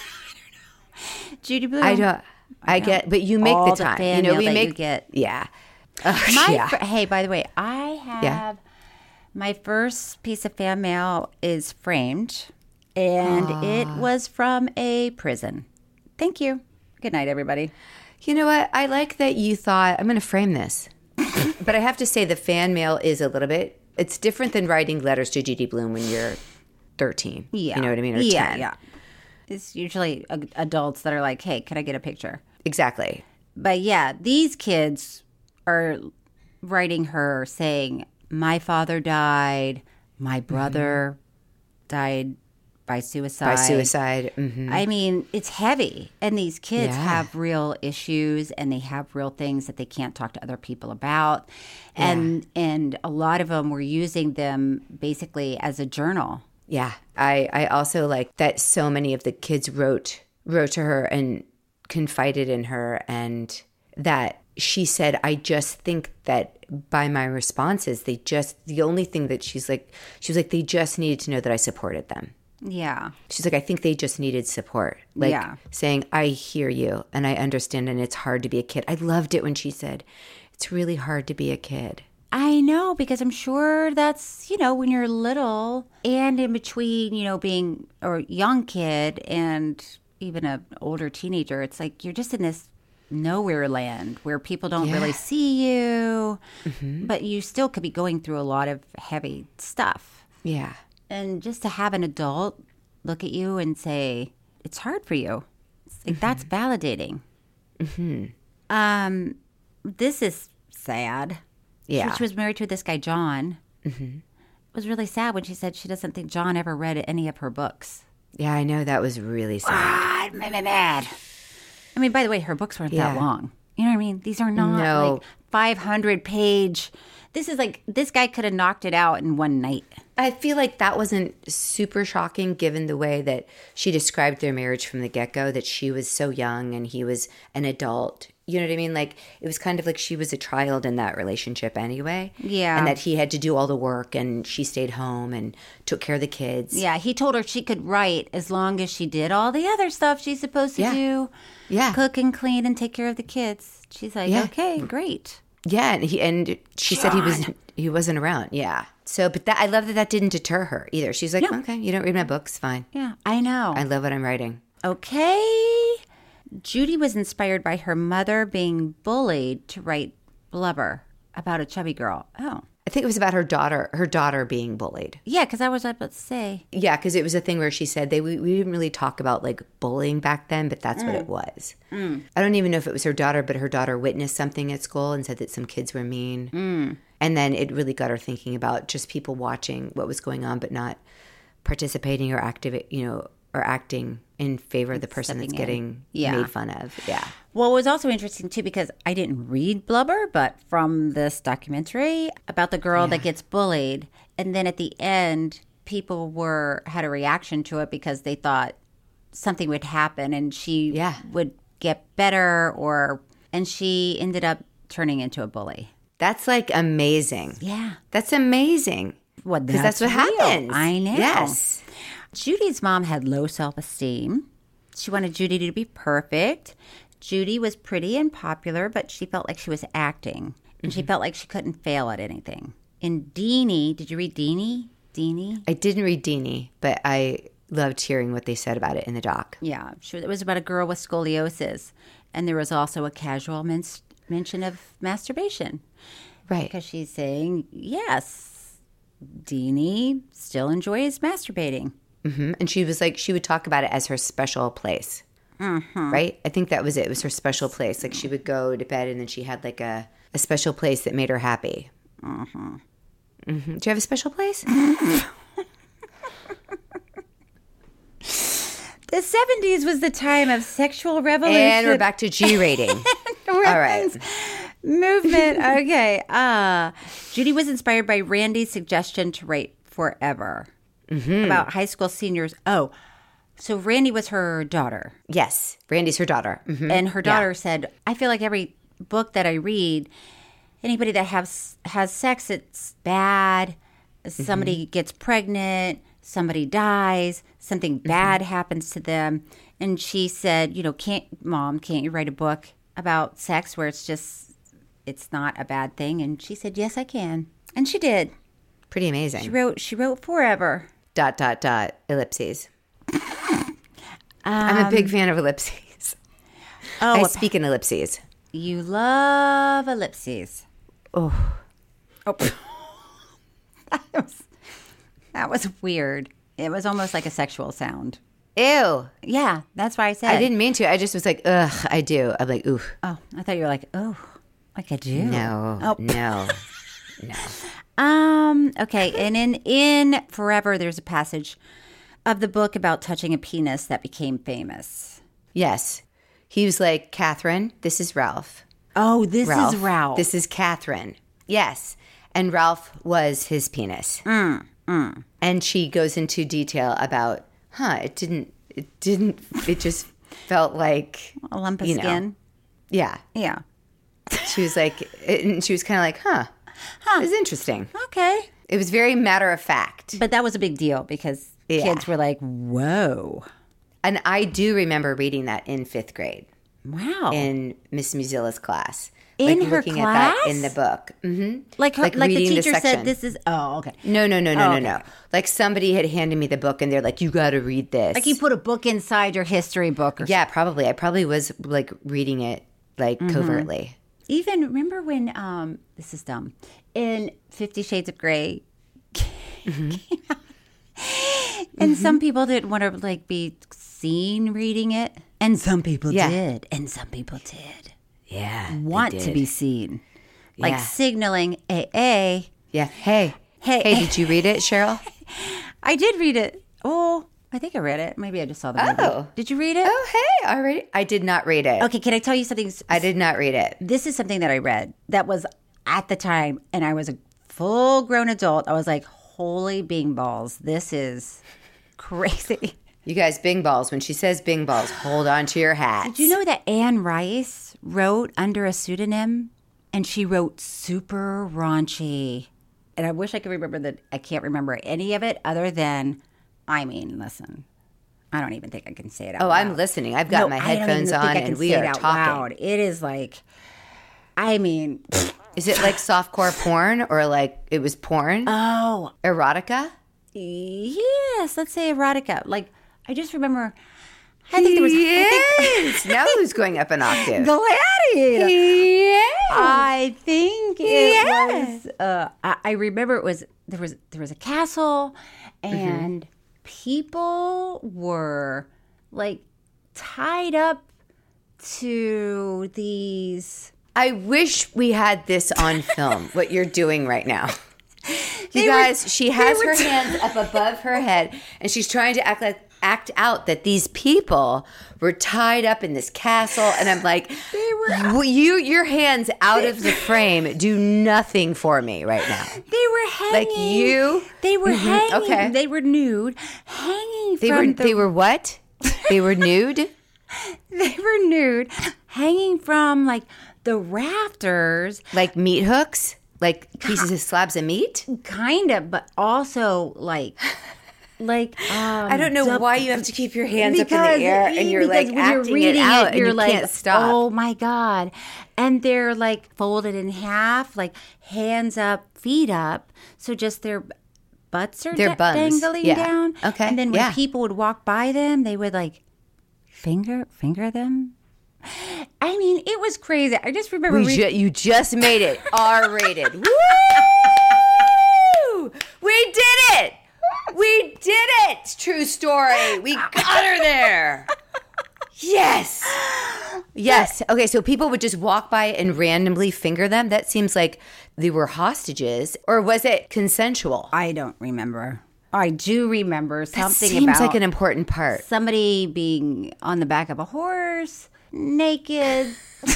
don't know. Judy Blume. I don't. I, I don't. get, but you make all the time. The you know, we that make. You get. Yeah. Uh, my yeah. fr- hey, by the way, I have yeah. my first piece of fan mail is framed, and Aww. It was from a prison. Thank you. Good night, everybody. You know what? I like that you thought, I'm going to frame this. But I have to say the fan mail is a little bit, it's different than writing letters to Judy Blume when you're thirteen. Yeah. You know what I mean? Or yeah, ten. yeah. It's usually adults that are like, hey, could I get a picture? Exactly. But yeah, these kids are writing her saying, my father died, my brother mm-hmm. died by suicide. By suicide. Mm-hmm. I mean, it's heavy. And these kids yeah. have real issues and they have real things that they can't talk to other people about. Yeah. And and a lot of them were using them basically as a journal. Yeah. I, I also like that so many of the kids wrote wrote to her and confided in her, and that she said, I just think that by my responses, they just, the only thing that she's like, she was like, they just needed to know that I supported them. Yeah. She's like, I think they just needed support. Like yeah. saying, I hear you and I understand, and it's hard to be a kid. I loved it when she said, it's really hard to be a kid. I know, because I'm sure that's, you know, when you're little and in between, you know, being a young kid and even an older teenager, it's like you're just in this nowhere land where people don't yeah. really see you, mm-hmm. but you still could be going through a lot of heavy stuff. Yeah. And just to have an adult look at you and say, it's hard for you. It's like, mm-hmm. that's validating. Mm-hmm. Um, this is sad. Yeah. She was married to this guy, John. Mm-hmm. It was really sad when she said she doesn't think John ever read any of her books. Yeah, I know. That was really sad. Ah, it made me mad. I mean, by the way, her books weren't yeah. that long. You know what I mean? These are not no. like five hundred page. This is like, this guy could have knocked it out in one night. I feel like that wasn't super shocking given the way that she described their marriage from the get-go, that she was so young and he was an adult. You know what I mean? Like, it was kind of like she was a child in that relationship anyway. Yeah. And that he had to do all the work and she stayed home and took care of the kids. Yeah, he told her she could write as long as she did all the other stuff she's supposed to yeah. do. Yeah. Cook and clean and take care of the kids. She's like, yeah. okay, great. Yeah, and he and she John. said he was he wasn't around. Yeah. So, but that I love that that didn't deter her either. She's like, No. okay, you don't read my books, fine. Yeah, I know. I love what I'm writing. Okay. Judy was inspired by her mother being bullied to write Blubber about a chubby girl. Oh. I think it was about her daughter, her daughter being bullied. Yeah, because I was about to say. Yeah, because it was a thing where she said they we, we didn't really talk about like bullying back then, but that's Mm. what it was. Mm. I don't even know if it was her daughter, but her daughter witnessed something at school and said that some kids were mean. Mm. And then it really got her thinking about just people watching what was going on, but not participating or activate, you know, or acting in favor of the person that's Stepping in. getting Yeah. made fun of. Yeah. Well, it was also interesting, too, because I didn't read Blubber, but from this documentary about the girl that gets bullied. And then at the end, people were had a reaction to it because they thought something would happen and she Yeah. would get better or and she ended up turning into a bully. That's like amazing. Yeah. That's amazing. Well, Because that's, what real. happens. I know. Yes. Judy's mom had low self-esteem. She wanted Judy to be perfect. Judy was pretty and popular, but she felt like she was acting. And Mm-hmm. she felt like she couldn't fail at anything. In Deanie, did you read Deanie? Deanie? I didn't read Deanie, but I loved hearing what they said about it in the doc. Yeah. She, it was about a girl with scoliosis. And there was also a casual men- mention of masturbation. Right. Because she's saying, yes, Deanie still enjoys masturbating. Mm-hmm. And she was like, she would talk about it as her special place. Mm-hmm. Right? I think that was it. It was her special place. Like she would go to bed and then she had like a, a special place that made her happy. Mm-hmm. Mm-hmm. Do you have a special place? The seventies was the time of sexual revolution. And we're back to G rating. All right. Movement. Okay. Uh, Judy was inspired by Randy's suggestion to write Forever Mm-hmm. about high school seniors. Oh, so Randy was her daughter. Yes. Randy's her daughter. Mm-hmm. And her daughter said, I feel like every book that I read, anybody that has has sex, it's bad. Somebody Mm-hmm. gets pregnant. Somebody dies. Something bad Mm-hmm. happens to them. And she said, you know, can't, Mom, can't you write a book about sex where it's just, it's not a bad thing? And she said, yes, I can. And she did. Pretty amazing. She wrote, she wrote Forever. Dot, dot, dot, ellipses. I'm a big fan of ellipses. Oh, I a- speak in ellipses. You love ellipses. Oh. Oh. that, was, that was weird. It was almost like a sexual sound. Ew. Yeah, that's why I said. I didn't mean to. I just was like, ugh, I do. I'm like, ooh. Oh, I thought you were like, oh, like I do. No. Oh. No. No. Um. Okay. And in in Forever, there's a passage of the book about touching a penis that became famous. Yes. He was like, Catherine, this is Ralph. Oh, this Ralph. is Ralph. This is Catherine. Yes. And Ralph was his penis. Mm, mm. And she goes into detail about, huh, it didn't, it didn't, it just felt like A lump of you know. skin. Yeah. Yeah. She was like, and she was kind of like, huh, huh. It was interesting. Okay. It was very matter of fact. But that was a big deal because Yeah. kids were like, whoa. And I do remember reading that in fifth grade. Wow. In Miss Muzilla's class. In like her looking class? at that in the book. Mm-hmm. Like her, like, the reading teacher section. said, this is, oh, okay. No, no, no, no, Oh, no, okay. no. Like somebody had handed me the book and they're like, you got to read this. Like you put a book inside your history book or Yeah, probably. I probably was like reading it like Mm-hmm. covertly. Even remember when um this is dumb in Fifty Shades of Grey came out, and some people didn't want to like be seen reading it, and some people Yeah. did, and some people did Yeah. they want to did. be seen, like Yeah. signaling, "A A, Yeah. Hey. Hey. Hey, did you read it, Cheryl? I did read it. Oh, I think I read it. Maybe I just saw the movie. Oh. Did you read it? Oh, hey. Already. I did not read it. Okay, can I tell you something? I did not read it. This is something that I read that was at the time, and I was a full grown adult. I was like, holy bing balls. This is crazy. You guys, Bing Balls. When she says Bing Balls, hold on to your hats. Did you know that Anne Rice wrote under a pseudonym? And she wrote super raunchy. And I wish I could remember that. I can't remember any of it other than, I mean, listen. I don't even think I can say it out Oh, loud. I'm listening. I've got No, my I don't headphones even on think I can and we say are it out talking. loud. It is like, I mean, Is it like softcore porn or like it was porn? Oh. Erotica? Yes, let's say erotica. Like, I just remember... I think there was... Yes! I think, Now who's going up an octave? Gladiator. Yes! I think it Yes. was... Uh, I, I remember it was... There was there was a castle, and mm-hmm. people were, like, tied up to these... I wish we had this on film, what you're doing right now. You They guys, were- she has they were her t- hands up above her head, and she's trying to act like act out that these people were tied up in this castle, and I'm like, They were- you, your hands out of the frame do nothing for me right now. They were hanging. Like you? They were Mhm, hanging. okay. They were nude, hanging They from were the... they were what? They were nude? They were nude, hanging from, like, the rafters. Like meat hooks? Like pieces of slabs of meat? Kind of, but also, like... Like um, I don't know the- why you have to keep your hands because, up in the air and you're like because when you're acting reading it out it, and you're you like, can't stop. oh my God. And they're like folded in half, like hands up, feet up. So just their butts are Their da- buns. dangling Yeah. down. Okay. And then when Yeah. people would walk by them, they would like finger finger them. I mean, it was crazy. I just remember We reading- ju- you just made it R-rated. Woo! We did it! We did it! True story. We got her there. Yes. Yes. Okay, so people would just walk by and randomly finger them? That seems like they were hostages. Or was it consensual? I don't remember. I do remember That something seems about like an important part. somebody being on the back of a horse, naked.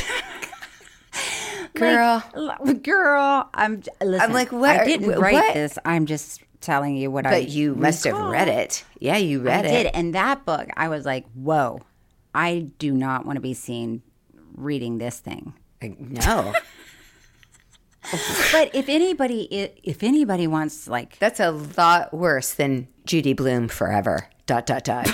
Girl. Like, girl, I'm. Listen, I'm like, what- I didn't write what? this. I'm just telling you what I. But you must have recall. read it. Yeah, you read I it. did, and that book, I was like, whoa, I do not want to be seen reading this thing. Like, no. But if anybody, if anybody wants, like, That's a lot worse than Judy Blume forever. Dot, dot, dot.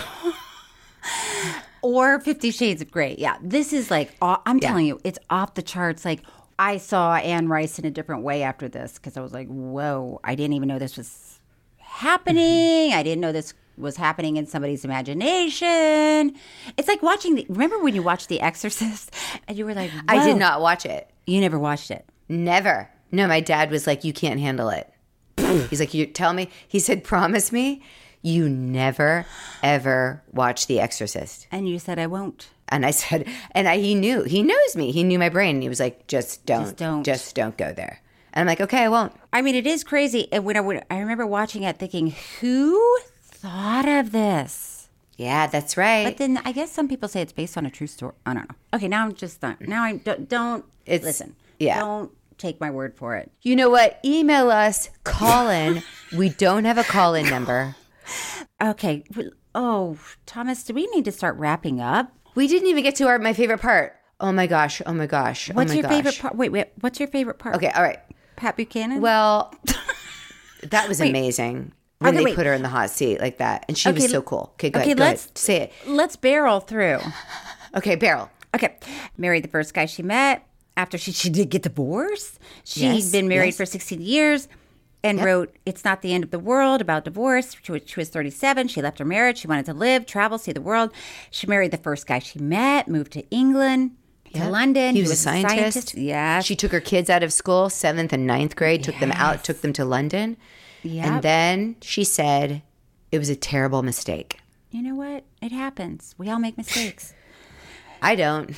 or Fifty Shades of Grey, yeah, this is like, aw- I'm Yeah. telling you, it's off the charts. Like, I saw Anne Rice in a different way after this because I was like, whoa, I didn't even know this was happening. Mm-hmm. I didn't know this was happening in somebody's imagination. It's like watching the, remember when you watched The Exorcist and you were like, I did whoa. not watch it. You never watched it. Never. No, my dad was like, you can't handle it. He's like, you tell me. He said, promise me you never, ever watch The Exorcist. And you said, I won't. And I said, and I, he knew, he knows me. He knew my brain. And he was like, just don't, Just don't. just don't go there. And I'm like, okay, I won't. I mean, it is crazy. And when I, when I remember watching it thinking, who thought of this? Yeah, that's right. But then I guess some people say it's based on a true story. I don't know. Okay, now I'm just not. Now I don't, don't It's- listen. yeah. Don't take my word for it. You know what? Email us, call in. We don't have a call in number. Okay. Oh, Thomas, do we need to start wrapping up? We didn't even get to our my favorite part. Oh my gosh. Oh my gosh. Oh What's my your gosh. favorite part? Wait, wait. What's your favorite part? Okay, all right. Pat Buchanan? Well, that was Wait. amazing when Okay, they wait. put her in the hot seat like that. And she Okay, was so l- cool. Okay, go okay, ahead. Go let's ahead. Say it. Let's barrel through. Okay, Beryl. Okay. Married the first guy she met after she, she did get divorced. She'd Yes, been married yes. for sixteen years and Yep. wrote It's Not the End of the World about divorce. She was, she was thirty-seven. She left her marriage. She wanted to live, travel, see the world. She married the first guy she met, moved to England, to Yep. London. He was, a scientist. Yeah. She took her kids out of school, seventh and ninth grade, took them out, took them to London. Yep. And then she said it was a terrible mistake. You know what? It happens. We all make mistakes. I don't.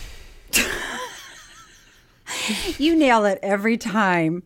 You nail it every time.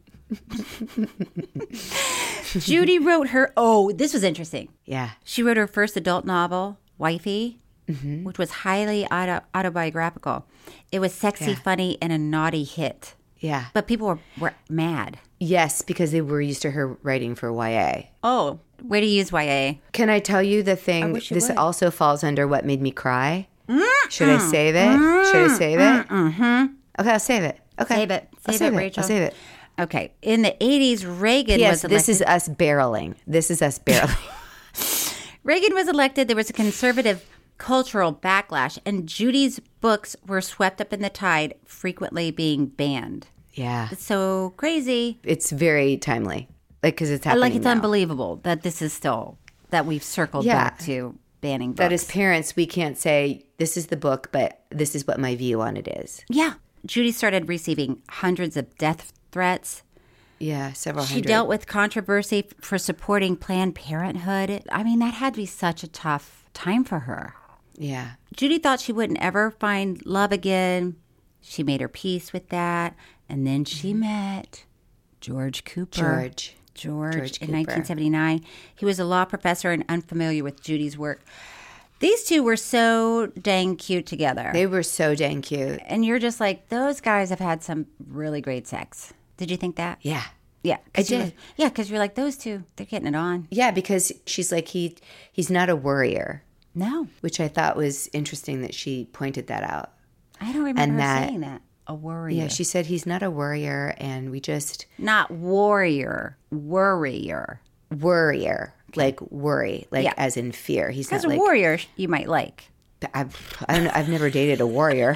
Judy wrote her, oh, this was interesting. Yeah. She wrote her first adult novel, Wifey, Mm-hmm. which was highly auto- autobiographical. It was sexy, Yeah. funny, and a naughty hit. Yeah. But people were, were mad. Yes, because they were used to her writing for Y A. Oh, way to use Y A. Can I tell you the thing? wish you This would. also falls under what made me cry. Should I save it? Should I save it? Mm-hmm. Okay, I'll save it. Okay. Save it. I'll Save save it, it. Rachel. I'll save it. Okay. In the eighties, Reagan Yes, was this elected. is us barreling. This is us barreling. Reagan was elected. There was a conservative cultural backlash, and Judy's books were swept up in the tide, frequently being banned. Yeah. It's so crazy. It's very timely. Like, because it's I happening Like, it's now. unbelievable that this is still, that we've circled Yeah. back to banning books. That as parents, we can't say, this is the book, but this is what my view on it is. Yeah. Judy started receiving hundreds of death threats. Yeah, several She hundred. dealt with controversy for supporting Planned Parenthood. I mean, that had to be such a tough time for her. Yeah. Judy thought she wouldn't ever find love again. She made her peace with that. And then she met George Cooper. George. George, George in Cooper. nineteen seventy-nine. He was a law professor and unfamiliar with Judy's work. These two were so dang cute together. They were so dang cute. And you're just like, those guys have had some really great sex. Did you think that? Yeah. Yeah. I 'cause you did. was- yeah, because you're like, those two, they're getting it on. Yeah, because she's like, he he's not a worrier, No, which I thought was interesting that she pointed that out. I don't remember And her that- saying that. A warrior. Yeah, she said he's not a worrier, and we just Not warrior, worrier. worrier, like worry, like Yeah. as in fear. He's Because not a like warrior you might like. I've I don't, I've never dated a warrior,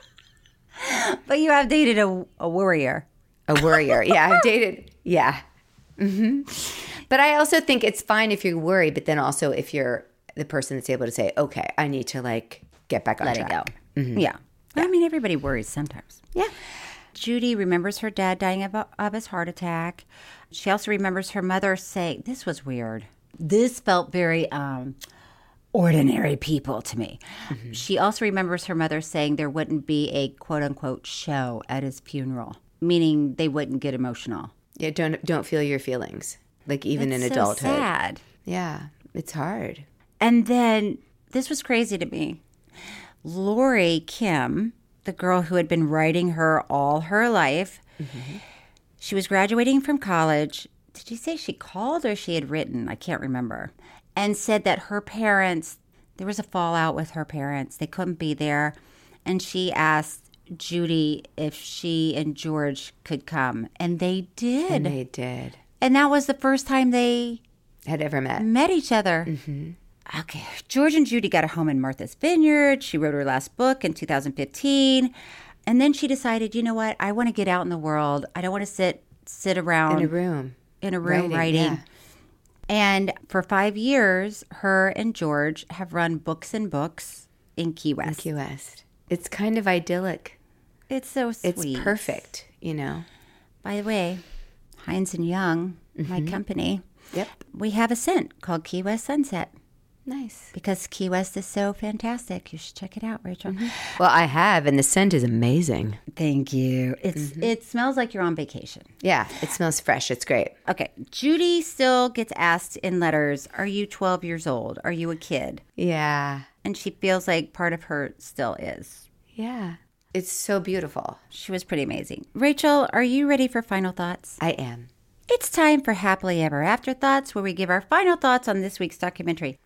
But you have dated a, a warrior. a worrier. Yeah, I've dated. Yeah, hmm but I also think it's fine if you're worried, but then also if you're the person that's able to say, okay, I need to like get back on Let it track. go. Mhm. Yeah. I mean, everybody worries sometimes. Yeah. Judy remembers her dad dying of, a, of his heart attack. She also remembers her mother saying, this was weird. This felt very um, ordinary people to me. Mm-hmm. She also remembers her mother saying there wouldn't be a quote unquote show at his funeral, meaning they wouldn't get emotional. Yeah, don't don't feel your feelings, like even It's in so adulthood. sad. Yeah, it's hard. And then this was crazy to me. Lori Kim, the girl who had been writing her all her life, Mm-hmm. she was graduating from college. Did you say she called or she had written? I can't remember. And said that her parents, there was a fallout with her parents. They couldn't be there. And she asked Judy if she and George could come. And they did. And they did. And that was the first time they Had ever met. met each other. Mm-hmm. Okay. George and Judy got a home in Martha's Vineyard. She wrote her last book in two thousand fifteen. And then she decided, you know what? I want to get out in the world. I don't want to sit sit around In a room. in a room Writing, writing. yeah. And for five years, her and George have run Books and Books in Key In West. Key West. It's kind of idyllic. It's so It's sweet. perfect, you know. By the way, Heinz and Young, my company, Yep. we have a scent called Key West Sunset. Nice. Because Key West is so fantastic. You should check it out, Rachel. Well, I have, and the scent is amazing. Thank you. It's It smells like you're on vacation. Yeah, it smells fresh. It's great. Okay. Judy still gets asked in letters, are you twelve years old? Are you a kid? Yeah. And she feels like part of her still is. Yeah. It's so beautiful. She was pretty amazing. Rachel, are you ready for final thoughts? I am. It's time for Happily Ever After Thoughts, where we give our final thoughts on this week's documentary.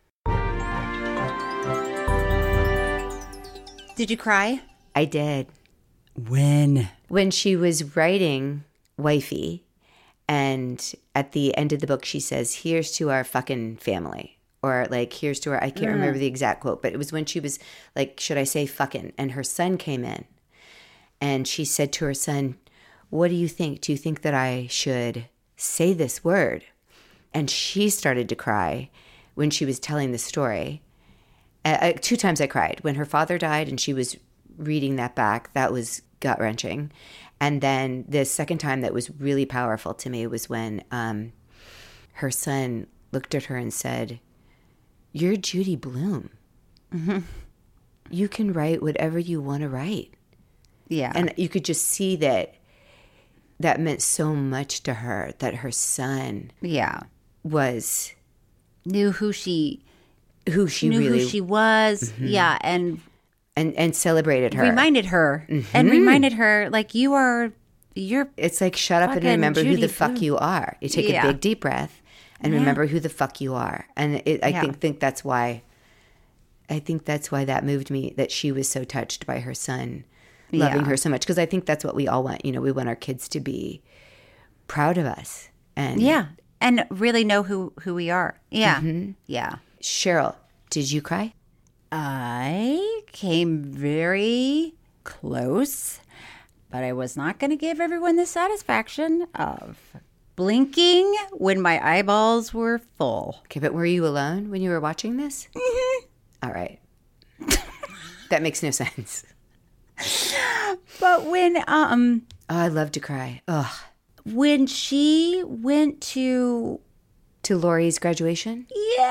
Did you cry? I did. When? When she was writing Wifey, and at the end of the book, she says, here's to our fucking family. Or like, here's to our, I can't remember the exact quote, but it was when she was like, should I say fucking? And her son came in. And she said to her son, what do you think? Do you think that I should say this word? And she started to cry when she was telling the story. Uh, two times I cried. When her father died and she was reading that back, that was gut-wrenching. And then the second time that was really powerful to me was when um, her son looked at her and said, you're Judy Blume. Mm-hmm. You can write whatever you want to write. Yeah. And you could just see that that meant so much to her, that her son yeah. was Knew who she who she knew really who she was. Yeah. And and and celebrated her. reminded her. And reminded her, like, you are, you're. It's like, shut up and Fucking remember who Judy the fuck Blume. you are. You take Yeah. a big deep breath and Yeah. remember who the fuck you are. And it, I Yeah. think think that's why I think that's why that moved me, that she was so touched by her son loving Yeah. her so much, because I think that's what we all want. You know, we want our kids to be proud of us. And Yeah. And really know who, who we are. Yeah. Yeah. Cheryl, did you cry? I came very close, but I was not going to give everyone the satisfaction of blinking when my eyeballs were full. Okay, but were you alone when you were watching this? Mm-hmm. All right. That makes no sense. But when um oh, I love to cry. Ugh. When she went to to Lori's graduation?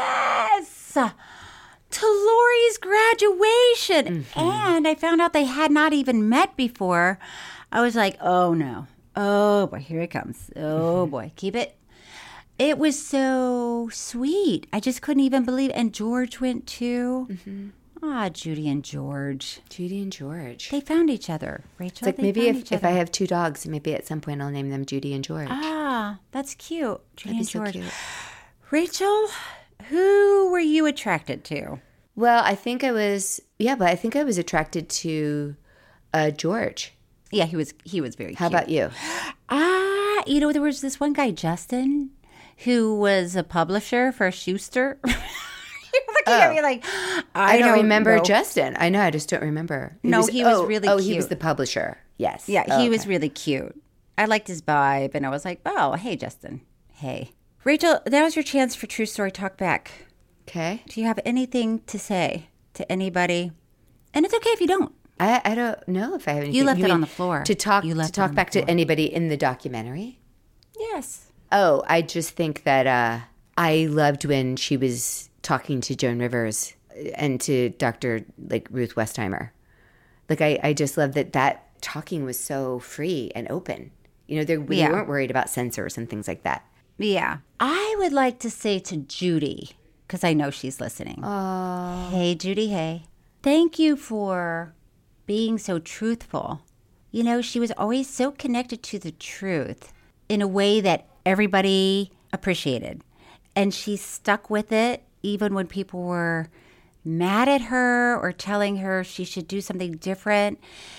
Yes. To Lori's graduation. Mm-hmm. And I found out they had not even met before. I was like, "Oh no. Oh boy, here it comes. Oh mm-hmm. boy, keep it." It was so sweet. I just couldn't even believe it. And George went too. Mm-hmm. Ah, Judy and George. Judy and George. They found each other, Rachel. It's like they maybe if, if I have two dogs, maybe at some point I'll name them Judy and George. Ah, that's cute. Judy That'd and be so George. cute. Rachel, who were you attracted to? Well, I think I was, yeah, but I think I was attracted to uh, George. Yeah, he was He was very How cute. about you? Ah, you know, there was this one guy, Justin, who was a publisher for Schuster. You're looking Oh. at me like, I, I don't, don't remember know. Justin. I know, I just don't remember. No, he was oh, really Oh, cute. he was the publisher. Yes. Yeah, Oh, he was okay. really cute. I liked his vibe, and I was like, oh, hey, Justin. Hey. Rachel, now's your chance for True Story Talk Back. Okay. Do you have anything to say to anybody? And it's okay if you don't. I, I don't know if I have anything. You left it mean on the floor. To talk, You to left it talk on the back floor. to anybody in the documentary? Yes. Oh, I just think that uh, I loved when she was talking to Joan Rivers and to Doctor like Ruth Westheimer. Like I, I just love that that talking was so free and open. You know, they, they Yeah. weren't worried about censors and things like that. Yeah. I would like to say to Judy, because I know she's listening. Oh. Hey, Judy, hey. Thank you for being so truthful. You know, she was always so connected to the truth in a way that everybody appreciated. And she stuck with it even when people were mad at her or telling her she should do something different.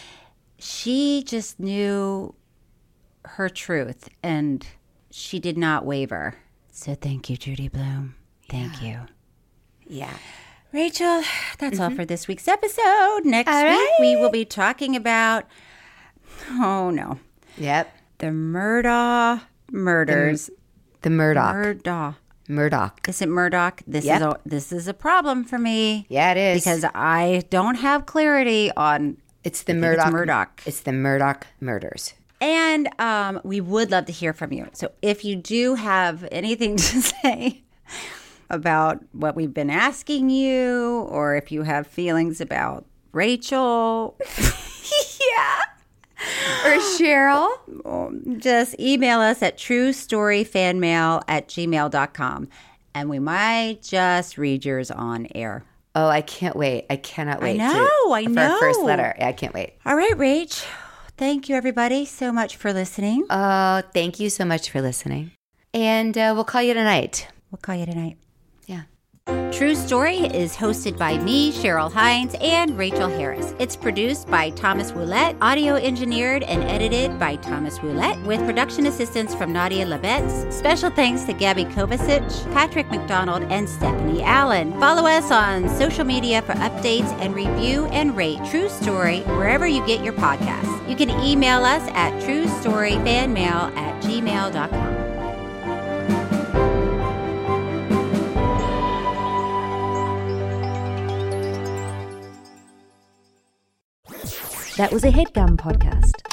She just knew her truth and she did not waver. So thank you, Judy Bloom. Thank you. Yeah. Rachel, that's all for this week's episode. Next All week, right. we will be talking about, oh no, Yep. the Murdaugh murders. The Murdoch. Murdaugh. Murdoch. Is it Murdoch? This Yep. is a this is a problem for me. Yeah, it is. Because I don't have clarity on. It's the I think Murdoch. It's Murdoch. It's the Murdoch murders. And um, we would love to hear from you. So if you do have anything to say about what we've been asking you, or if you have feelings about Rachel, yeah, Or Cheryl. just email us at truestoryfanmail at gmail dot com. And we might just read yours on air. Oh, I can't wait. I cannot wait. know, to, I for our first know. letter. Yeah, I can't wait. All right, Rach. Thank you, everybody, so much for listening. Oh, thank you so much for listening. And uh, we'll call you tonight. We'll call you tonight. Yeah. True Story is hosted by me, Cheryl Hines, and Rachel Harris. It's produced by Thomas Woulette, audio engineered and edited by Thomas Woulette, with production assistance from Nadia Lebetz. Special thanks to Gabby Kovacic, Patrick McDonald, and Stephanie Allen. Follow us on social media for updates and review and rate True Story wherever you get your podcasts. You can email us at truestoryfanmail at gmail dot com. That was a HeadGum podcast.